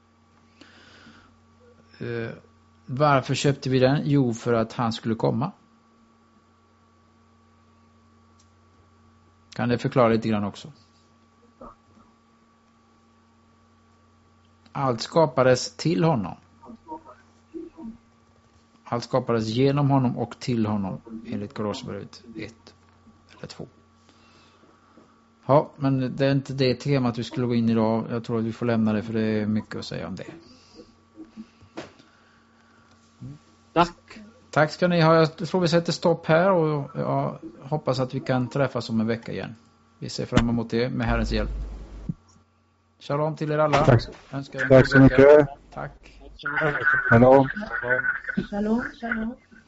A: Varför köpte vi den? Jo, för att han skulle komma. Kan det förklara lite grann också? Allt skapades till honom. Allt skapades genom honom och till honom, enligt Kolosserbrevet 1 eller 2. Ja, men det är inte det temat vi skulle gå in idag. Jag tror att vi får lämna det, för det är mycket att säga om det.
C: Tack.
A: Tack ska ni ha. Jag tror vi sätter stopp här, och jag hoppas att vi kan träffas om en vecka igen. Vi ser fram emot det med Herrens hjälp. Shalom till er alla.
E: Tack så mycket.
A: Tack.
E: Hallå.
F: Shalom, shalom.